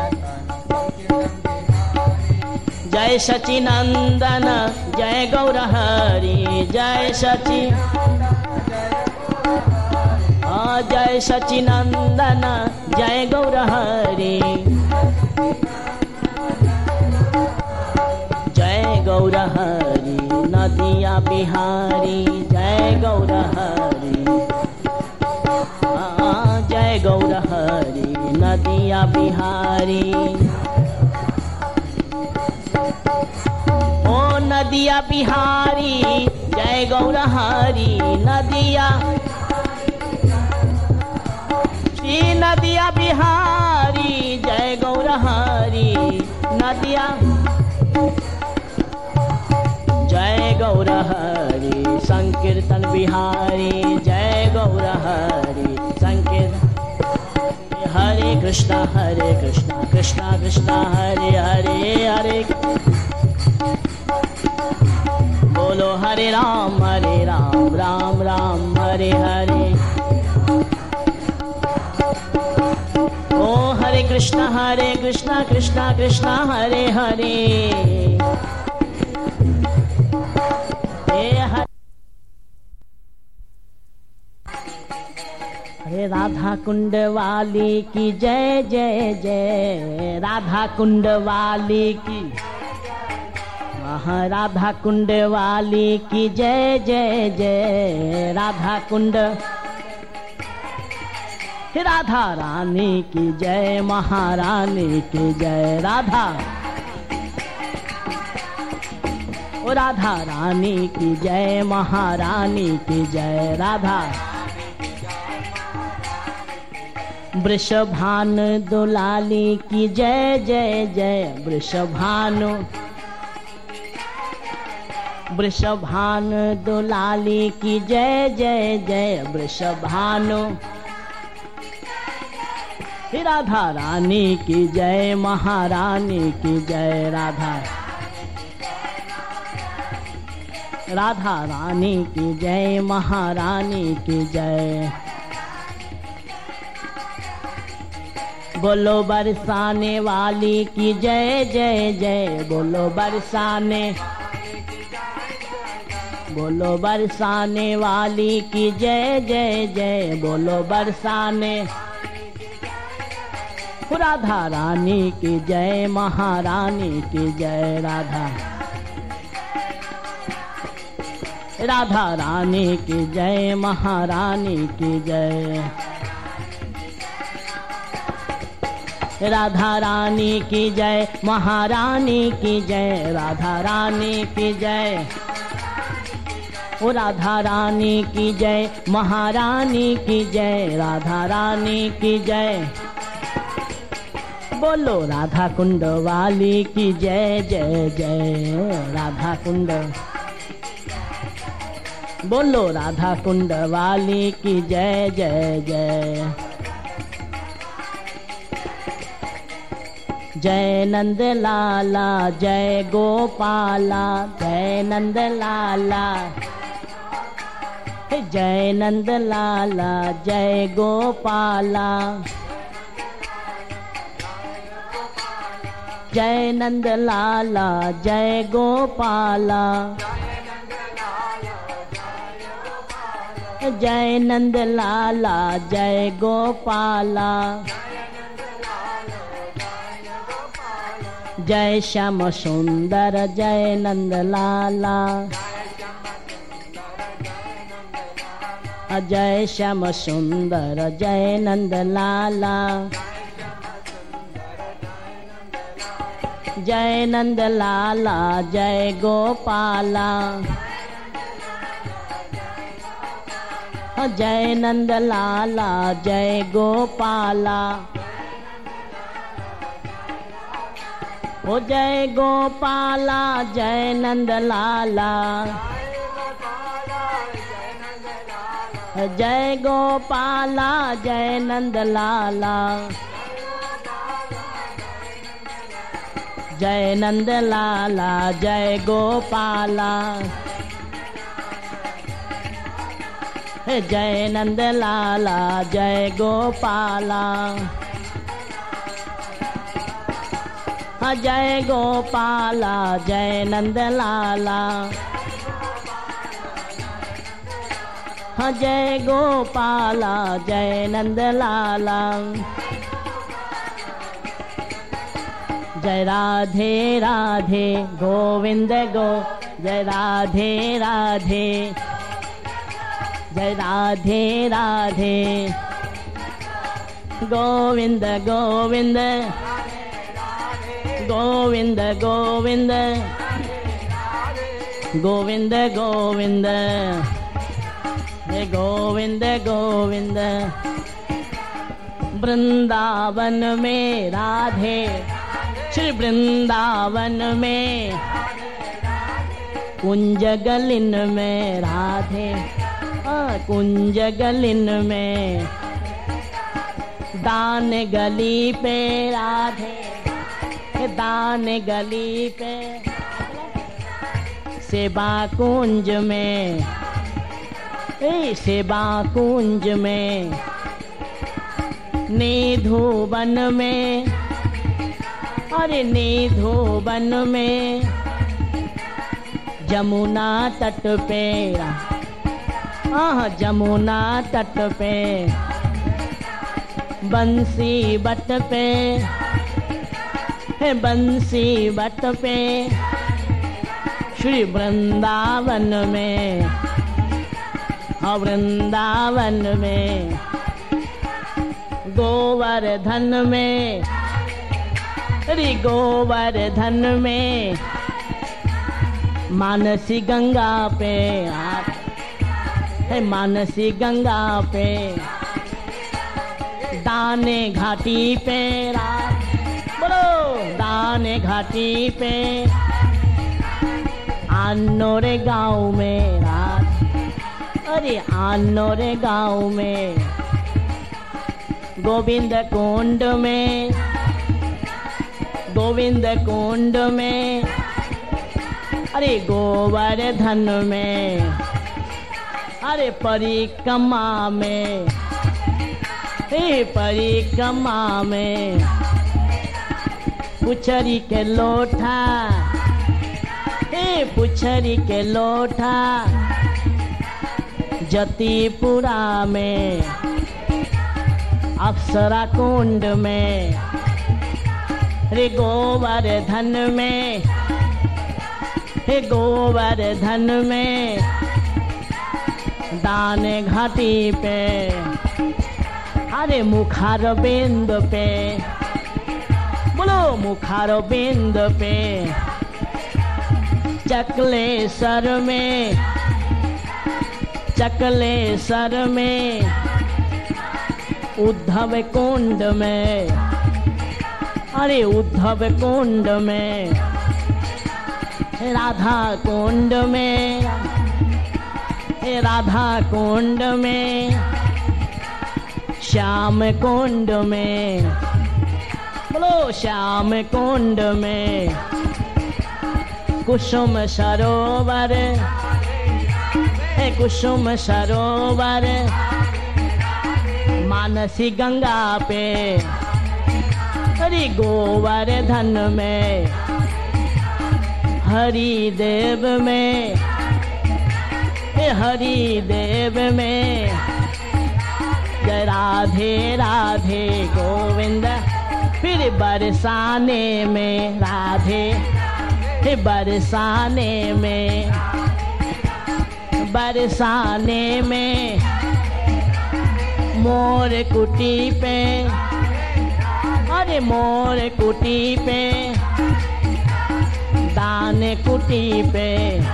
जय सच्चिनंदन जय गौर हरि जय सच्चि जय सच्चिनंदन जय गौर हरि जय गौर हरि नदिया बिहारी जय गौर हरि जय गौर हरि नदिया बिहारी ओ नदिया बिहारी जय गौर हरि नदिया श्री नदिया बिहारी जय गौर हरि नदिया जय गौर हरि संकीर्तन बिहारी जय गौर हरि संकीर्तन हरे कृष्णा हरे कृष्णा कृष्णा कृष्णा हरे हरे हरे बोलो हरे राम हरे राम राम राम हरे हरे ओ हरे कृष्णा हरे कृष्णा कृष्णा कृष्णा हरे हरे हरे राधा कुंड वाली की जय जय जय राधा कुंड वाली की राधा कुंड वाली की जय जय जय राधा कुंड राधा रानी की जय महारानी की जय राधा ओ राधा रानी की जय महारानी की जय राधा वृषभान दुलाली की जय जय जय वृषभानु वृषभान दुलाली की जय जय जय वृषभानु राधा रानी की जय महारानी की जय राधा राधा रानी की जय महारानी की जय बोलो बरसाने वाली की जय जय जय बोलो बरसाने बोलो बरसाने वाली की जय जय जय बोलो बरसाने राधा रानी की जय महारानी की जय राधा राधा रानी की जय, महारानी की जय। राधा रानी की जय, महारानी की जय, राधा रानी की जय। ओ राधा रानी की जय, महारानी की जय, राधा रानी की जय। बोलो राधा कुंड वाली की जय जय जय, राधा कुंड। बोलो राधा कुंड वाली की जय जय जय। जय नंद लाला जय गोपाला, जय नंद लाला, जय नंद लाला जय गोपाला। जय नंद लाला जय गोपाला, जय नंद लाला जय गोपाला। जय श्याम सुंदर जय नंद लाला, जय श्याम सुंदर जय नंद लाला। जय नंद लाला जय गोपाला, जय नंद लाला जय गोपाला। ओ जय गोपाला जय नंद लाला, जय गोपाला जय नंद लाला। जय नंद लाला जय गोपाला, जय नंद लाला जय गोपाला। जय गोपाला जय नंद लाला, जय गोपाला जय नंद लाला। जय राधे राधे गोविंद गो, जय राधे राधे, जय राधे राधे गोविंद गोविंद, गोविंद गोविंद, गोविंद गोविंद, हे गोविंद गोविंद। वृंदावन में राधे, श्री वृंदावन में कुंज गलिन में राधे, कुंज गलिन में दान गली पे राधे, दान गली पे सेवा कुंज में, सेवा कुंज में निधुवन में, अरे निधुवन में जमुना तट पे, आह जमुना तट पे बंसी बट पे, है बंसी बट पे श्री वृंदावन में, हाँ वृंदावन में गोवर्धन में, अरे गोवर्धन में मानसी गंगा पे, है मानसी गंगा पे दाने घाटी पे रात, बोलो दाने घाटी पे आनोरे गाँव में रात, अरे आनोरे गाँव में गोविंद कुंड में, गोविंद कुंड में, अरे गोवर्धन में, अरे परिक्रमा में, हे परिक्रमा में पुछरी के लोटा, हे पुछरी के लोटा जतीपुरा में, अप्सरा कुंड में, रे गोवर्धन में, हे गोवर्धन में दान घाटी पे, अरे मुखार बिंद पे, बोलो मुखार बिंद पे, चकलेश्वर में, चकलेश्वर में, उद्धव कुंड में, अरे उद्धव कुंड में, राधा कुंड में, राधा कुंड में, श्याम कुंड में, बोलो श्याम कुंड में, कुसुम सरोवर, कुसुम सरोवर, मानसी गंगा पे, हरि गोवर्धन में, हरि देव में, हरि देव में, जय राधे राधे गोविंद, फिर बरसाने में राधे, बरसाने में, बरसाने में, मोर कुटी पे, अरे मोर कुटी पे, दान कुटी पे,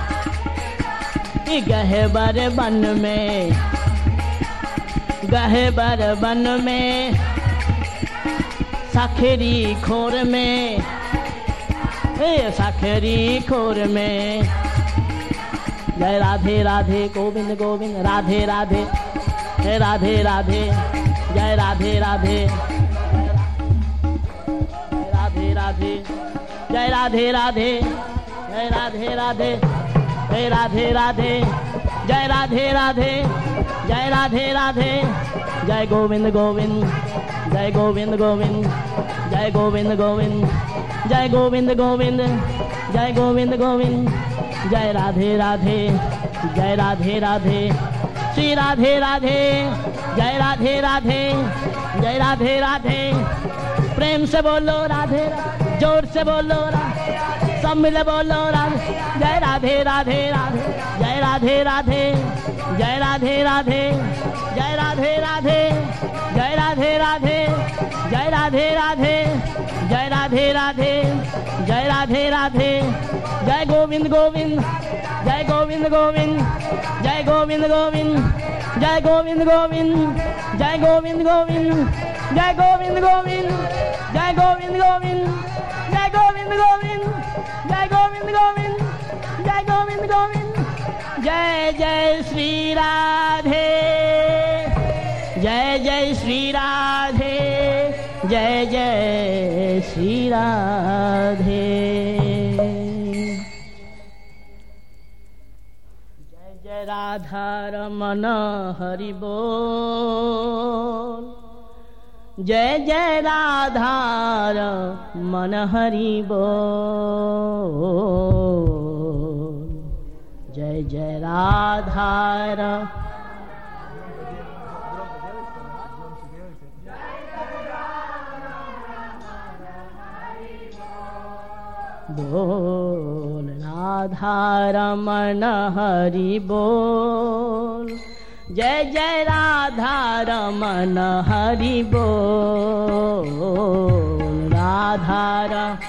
गहबर वन में, गहबर वन में, सखरी खोर में, ए सखरी खोर में, जय राधे राधे गोविंद गोविंद, राधे राधे, हे राधे राधे, जय राधे राधे, राधे राधे, जय राधे राधे, जय राधे राधे, हे राधे राधे, जय राधे राधे, जय राधे राधे, जय गोविंद गोविंद, जय गोविंद गोविंद, जय गोविंद गोविंद, जय गोविंद गोविंद, जय गोविंद गोविंद, जय राधे राधे, जय राधे राधे, श्री राधे राधे, जय राधे राधे, जय राधे राधे, प्रेम से बोलो राधे, जोर से बोलो राधे, सब मिले बोलो राधे, जय राधे राधे राधे, जय राधे राधे, जय राधे राधे, जय राधे राधे, जय राधे राधे, जय राधे राधे, जय राधे राधे, जय राधे राधे, जय गोविंद गोविंद, जय गोविंद गोविंद, जय गोविंद गोविंद, जय गोविंद गोविंद, जय गोविंद गोविंद, जय गोविंद गोविंद, जय गोविंद गोविंद, जय गोविंद गोविंद, जय गोविंद गोविंद, जय गोविंद गोविंद, जय जय श्री राधे, जय जय श्री राधे, जय जय श्री राधे, जय जय राधा रमन हरि बोल, जय जय राधा रमन हरि बोल, जय जय राधा रमन, बोल राधा रमन हरि बोल, जय जय राधा रमन हरि बोल, राधा रमन,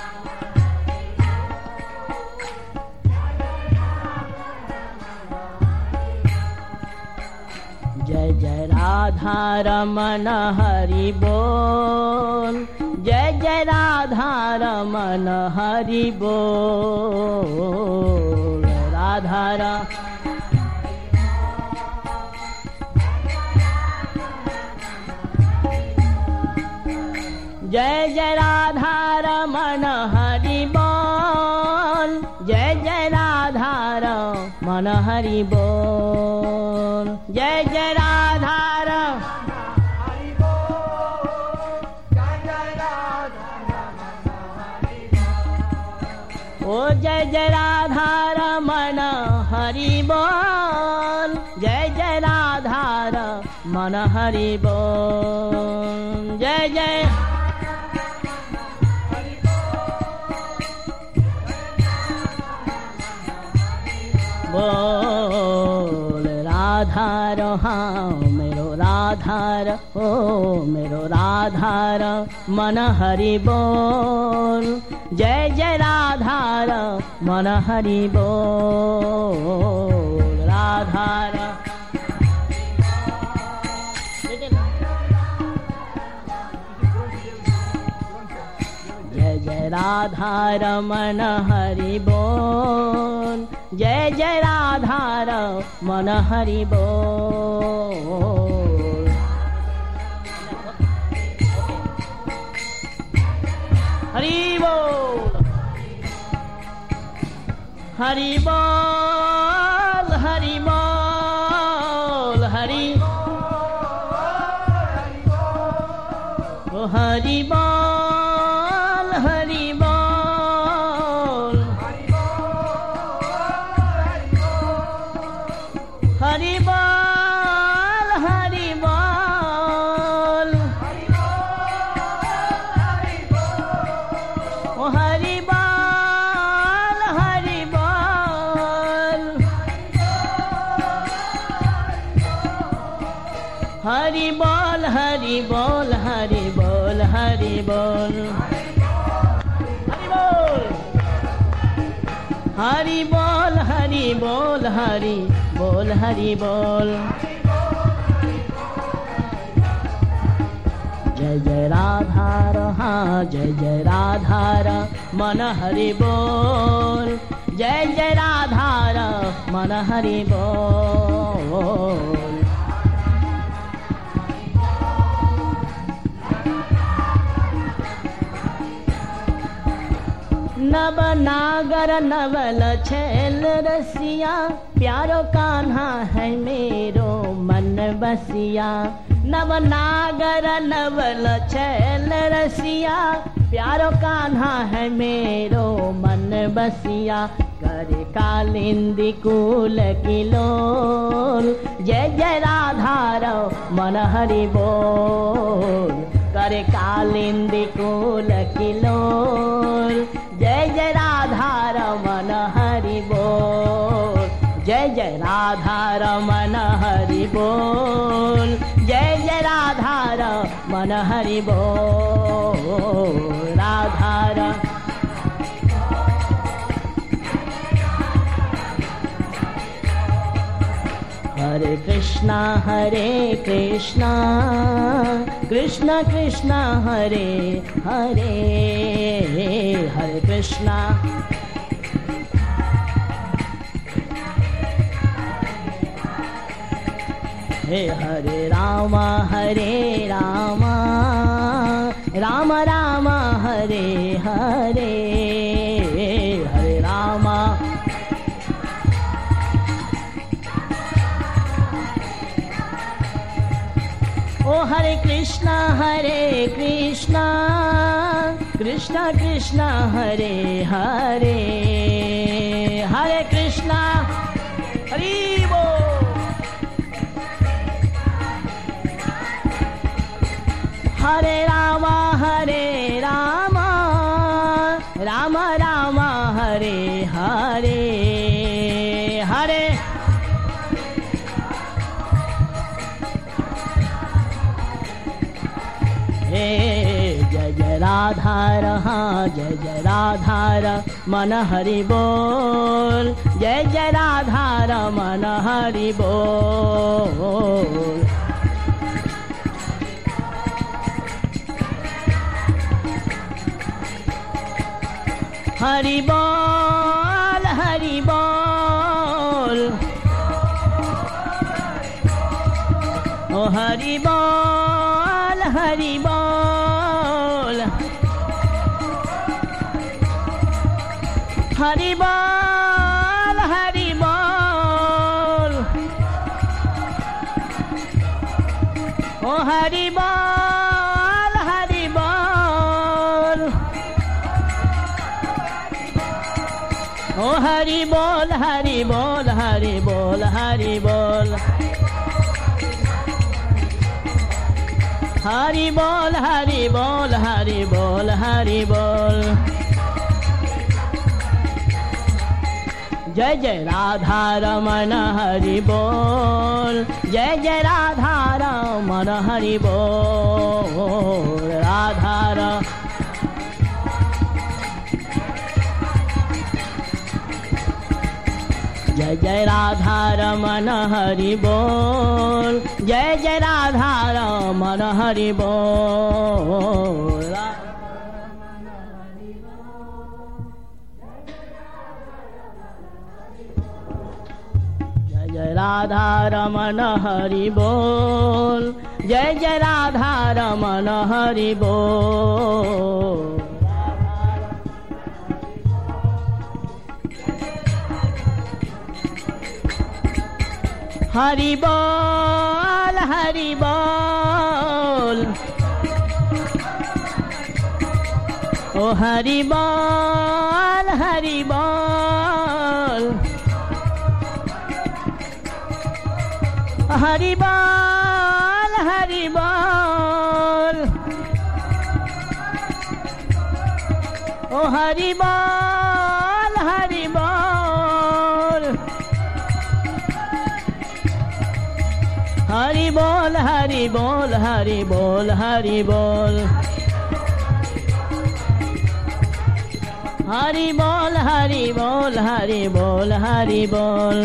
जय जय राधा रमन हरि बोल, जय जय राधा रमन हरि बोल, राधा रमन, जय जय राधा रमन हरि बोल, जय जय राधा रमन हरि बोल, जय जय राधा रमन हरि बोल, जय जय राधा ओ जय जय राधा रमन हरि बोल, जय जय राधा रमन हरि बोल, जय जय बोल राधा राधार हाँ मेरो राधार ओ मेरो राधार मन हरि बोल जय जय राधार मन हरि बोल राधार जय जय राधार मन हरि बोल जय जय राधार मन हरि बोल हरि बोल हरि बोल हरि बोल हरि ओ हरि बोल हरि बोल हरि बोल हरि बोल ओ हरि बोल हरि बोल हरि बोल हरि बोल हरि बोल हरि बोल हरि बोल हरि बोल हरि बोल हरि बोल जय जय राधार हाँ जय जय राधार मन हरि बोल जय जय राधार मन हरि बोल नव नागर नवल छैल रसिया प्यारो कान्हा है मेरो मन बसिया नव नागर नवल छैल रसिया प्यारो कान्हा है मेरो मन बसिया करे कालिंदी कूल किलोल जय जय राधार मन हरि बोल करे कालिंदी कूल किलोल जय जय राधार मन हरि बोल जय जय राधार मन हरि बोल जय जय राधार मन हरि बोल राधार हरे कृष्णा हरे कृष्णा कृष्णा कृष्णा हरे हरे हरे कृष्णा हे हरे रामा हरे रामा राम राम हरे हरे हरे रामा ओ हरे कृष्णा हरे कृष्णा कृष्णा कृष्णा हरे हरे हरे कृष्णा हरि बोल हरे रामा हरे रामा राम राम हरे हरे हरे जय जय राधार हाँ जय जय राधार मन हरि बोल जय जय राधार मन हरि बोल हरि बोल हरि बोल ओ हरि बोल हरि बोल हरि बोल हरि बोल ओ हरि बोल हरि बोल ओ हरि बोल हरि बोल हरि बोल हरि बोल हरि बोल हरि बोल हरि बोल हरि बोल जय जय राधा रमन हरि बोल, जय जय राधा रमन हरि बोल, राधा रमन जय जय राधा रमन हरि बोल, जय जय राधा रमन हरि बोल, जय जय राधा रमन हरि बोल, जय जय राधा रमन हरि बोल, हरि बोल हरि बोल, ओ हरि बोल हरि बोल, हरि बोल हरि बोल, ओ हरि बोल हरि बोल, हरि बोल हरि बोल हरि बोल हरि बोल, हरि बोल हरि बोल हरि बोल हरि बोल,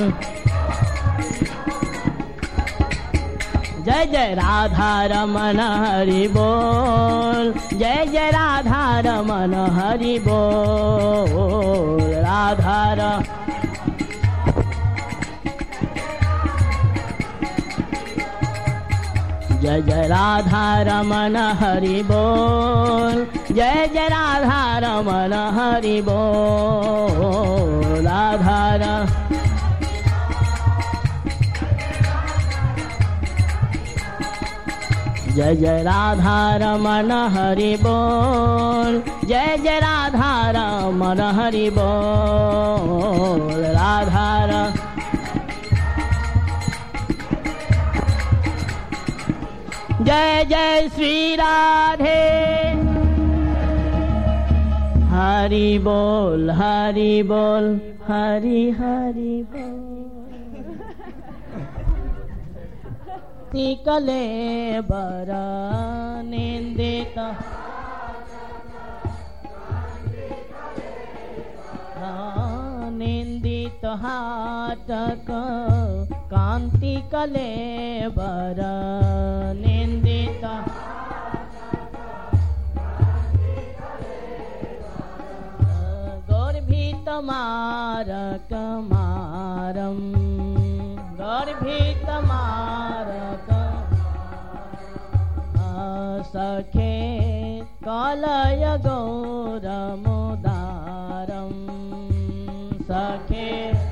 जय जय राधा रमन हरि बोल, जय जय राधा रमन हरि बोल, राधा रमन जय जय राधा रमन हरि बोल, जय जय राधा रमन हरि बोल, राधा रमन जय जय राधा रमन हरि बोल, जय जय राधा रमन हरि बोल, राधा रमन जय जय श्री राधे, हरि बोल हरि बोल हरि हरि बोल, कले बर निंदित निंदित हाटक कांति कले बर निंदित गर्भित मारक मारम, गर्भित मारक सखे कलय गौरमुदारम, सखे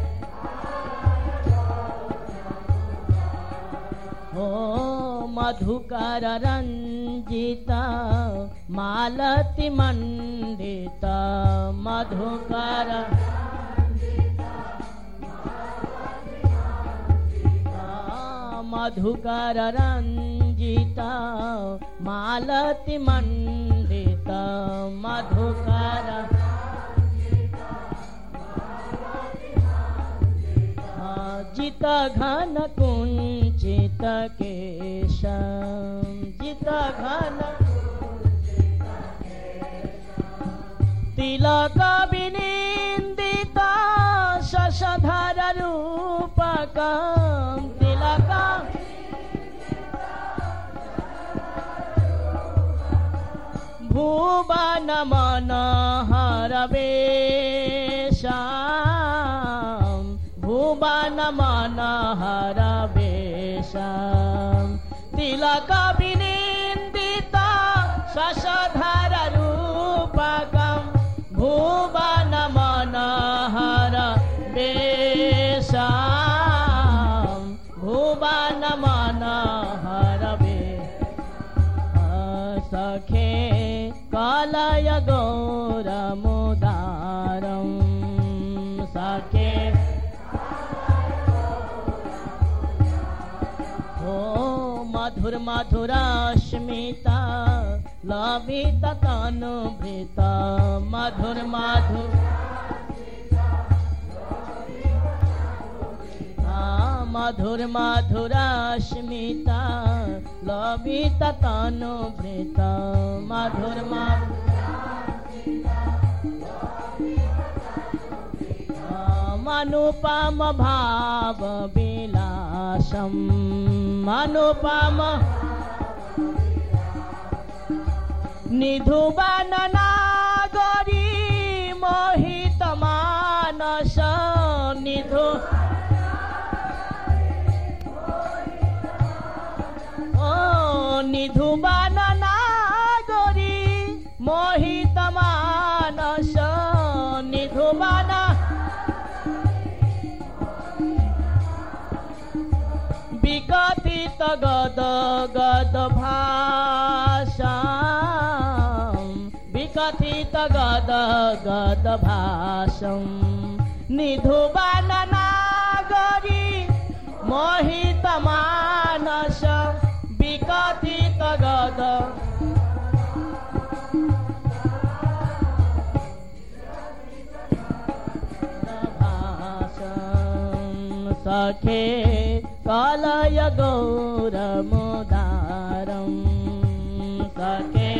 हो मधुकर रंजित मालती मंडित, मधुकर मधुकर रंजित मालती मंडित, मधुकर जित घन कुंचित केशम, जित घन तिलक विनिंदित शशधर रूपकम, तिलक भुवन मनोहर वेशम, भुवन मनोहर वेशम, तिलक विनिंदित शशधर रूपकम, भुवन मनोहर वेशम, भुवन मनोहर वेशम, सखे कलय गौरमुदारम, सखे हो मधुर मधुरास्मिता लवित तनुभृत, मधुर मधुर मधुर मधुरस्मिता लभित तनुभृत मधुर अनुपम भाव विलासम अनुपम निधुवन नागरी मोहित मानस निधु ओ निधुवन नागरी मोहित मानस निधुवन विकथित गद गद भाषा विकथित गद गद भाषम निधुवन नागरी मोहित मानस विकथित गद भाषम सखे कलय गौरमुदारम सखे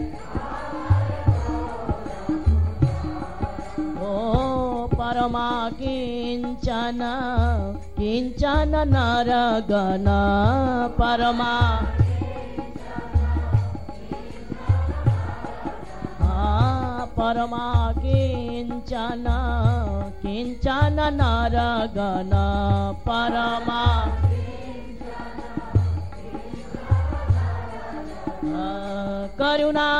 ओ परमा किंचन किंचन नरगण परमा परमा किंचन किंचन नरगण परमा करुणा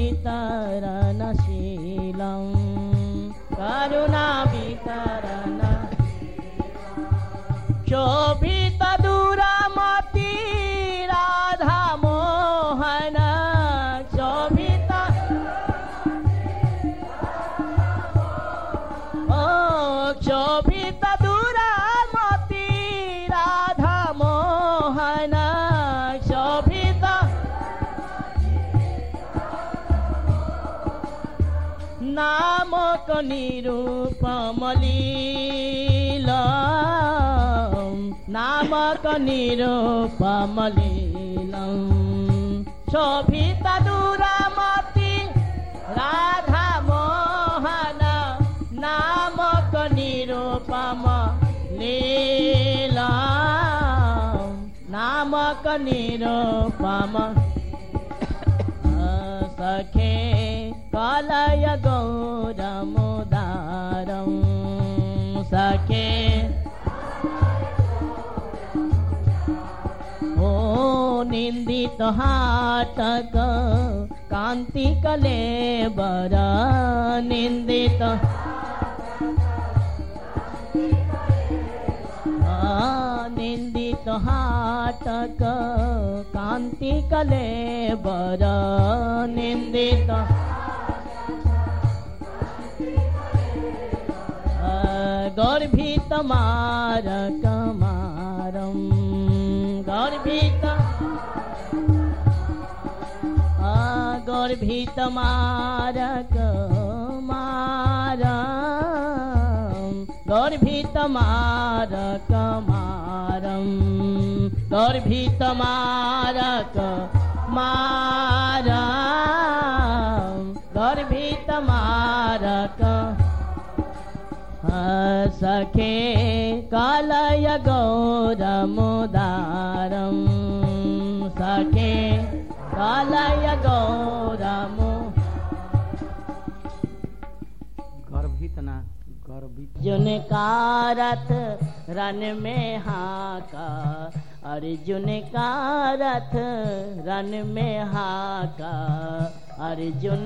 वितरणशीलं करुणा वितरण शोभित दूरमति राधा मोहन शोभित ओ शोभित दूरमति राधा मोहन शोभित नामक निरूपम लीला नामक निरूपम लीला शोभित दूरमति राधा मोहन नामक निरूपम लीला नामक निरूपम सखे कलय गौरमुदारम सखे ओ निंदित हाटक कांति कलेबर निंदित निंदित हाटक कांति कलेबर निंदित गर्भित मारक मारम गर्भित गर्भित मारक मारम गर्भित मारक मारम गर्भित मारक मारम गर्भित मारक सखे कलय गौरमुदारम सखे कलय गौरमु गर्भित ना गर्भित जिनका रथ रन में हाका अर्जुन का रथ रन में हाका अर्जुन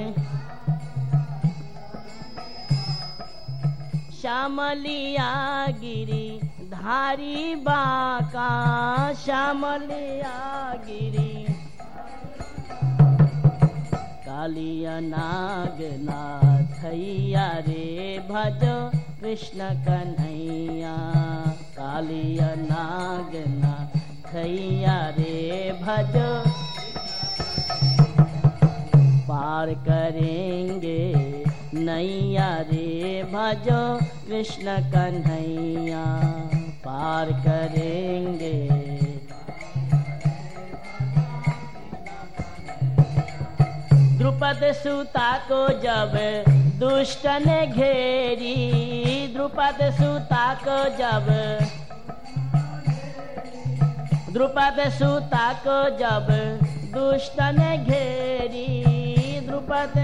श्यामलिया गिरी धारी बाका श्यामलिया गिरी कालिया नाग नाथैया रे भज कृष्ण कन्हैया कालिया नाग नाथैया रे भज पार करेंगे नैया रे भजो कृष्ण कन्हैया पार करेंगे। द्रुपद सुता को जब दुष्ट ने घेरी, द्रुपद सुता को जब द्रुपद सुता को जब दुष्ट ने घेरी, द्रुपद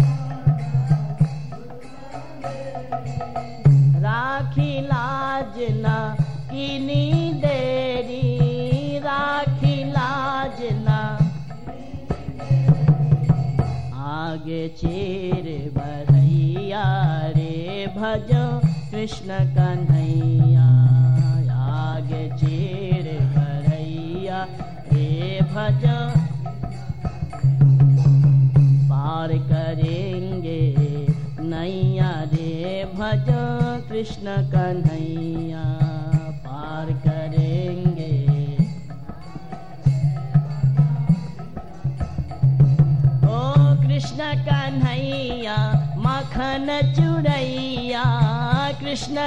राखी लाज न कीनी देरी, राखी लाज न आगे चीर बढ़ैया रे भजो कृष्ण कन्हैया, आगे चीर बढ़ैया रे भजो पार करेंगे नैया रे भजो कृष्ण कन्हैया, पार करेंगे। कृष्ण कन्हैया मखन चुरैया, कृष्ण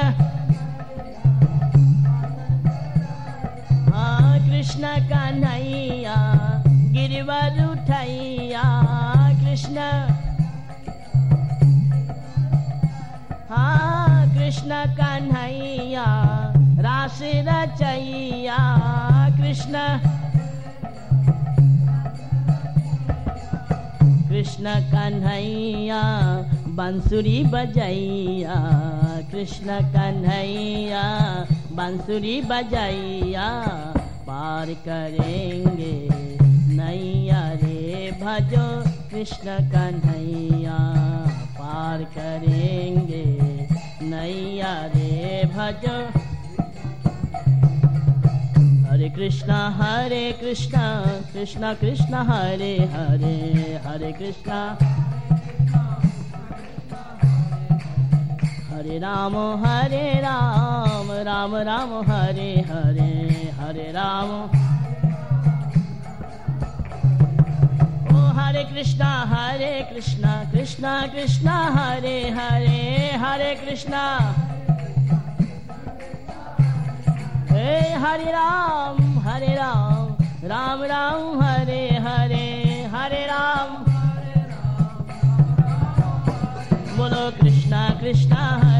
हाँ कृष्ण कन्हैया गिरवर उठैया, कृष्ण हाँ कृष्ण कन्हैया रास रचैया, कृष्ण कृष्ण कन्हैया बंसुरी बजैया, कृष्ण कन्हैया बंसुरी बजैया, पार करेंगे नैया रे भजो कृष्ण कन्हैया, पार करेंगे नैया रे भजो। हरे कृष्णा हरे कृष्णा कृष्णा कृष्णा हरे हरे, हरे कृष्णा हरे राम हरे राम राम राम हरे हरे, हरे राम ओ हरे कृष्णा हरे कृष्णा कृष्णा कृष्णा हरे हरे, हरे कृष्णा हरे राम हरे राम राम राम हरे हरे, हरे राम बोलो कृष्णा कृष्णा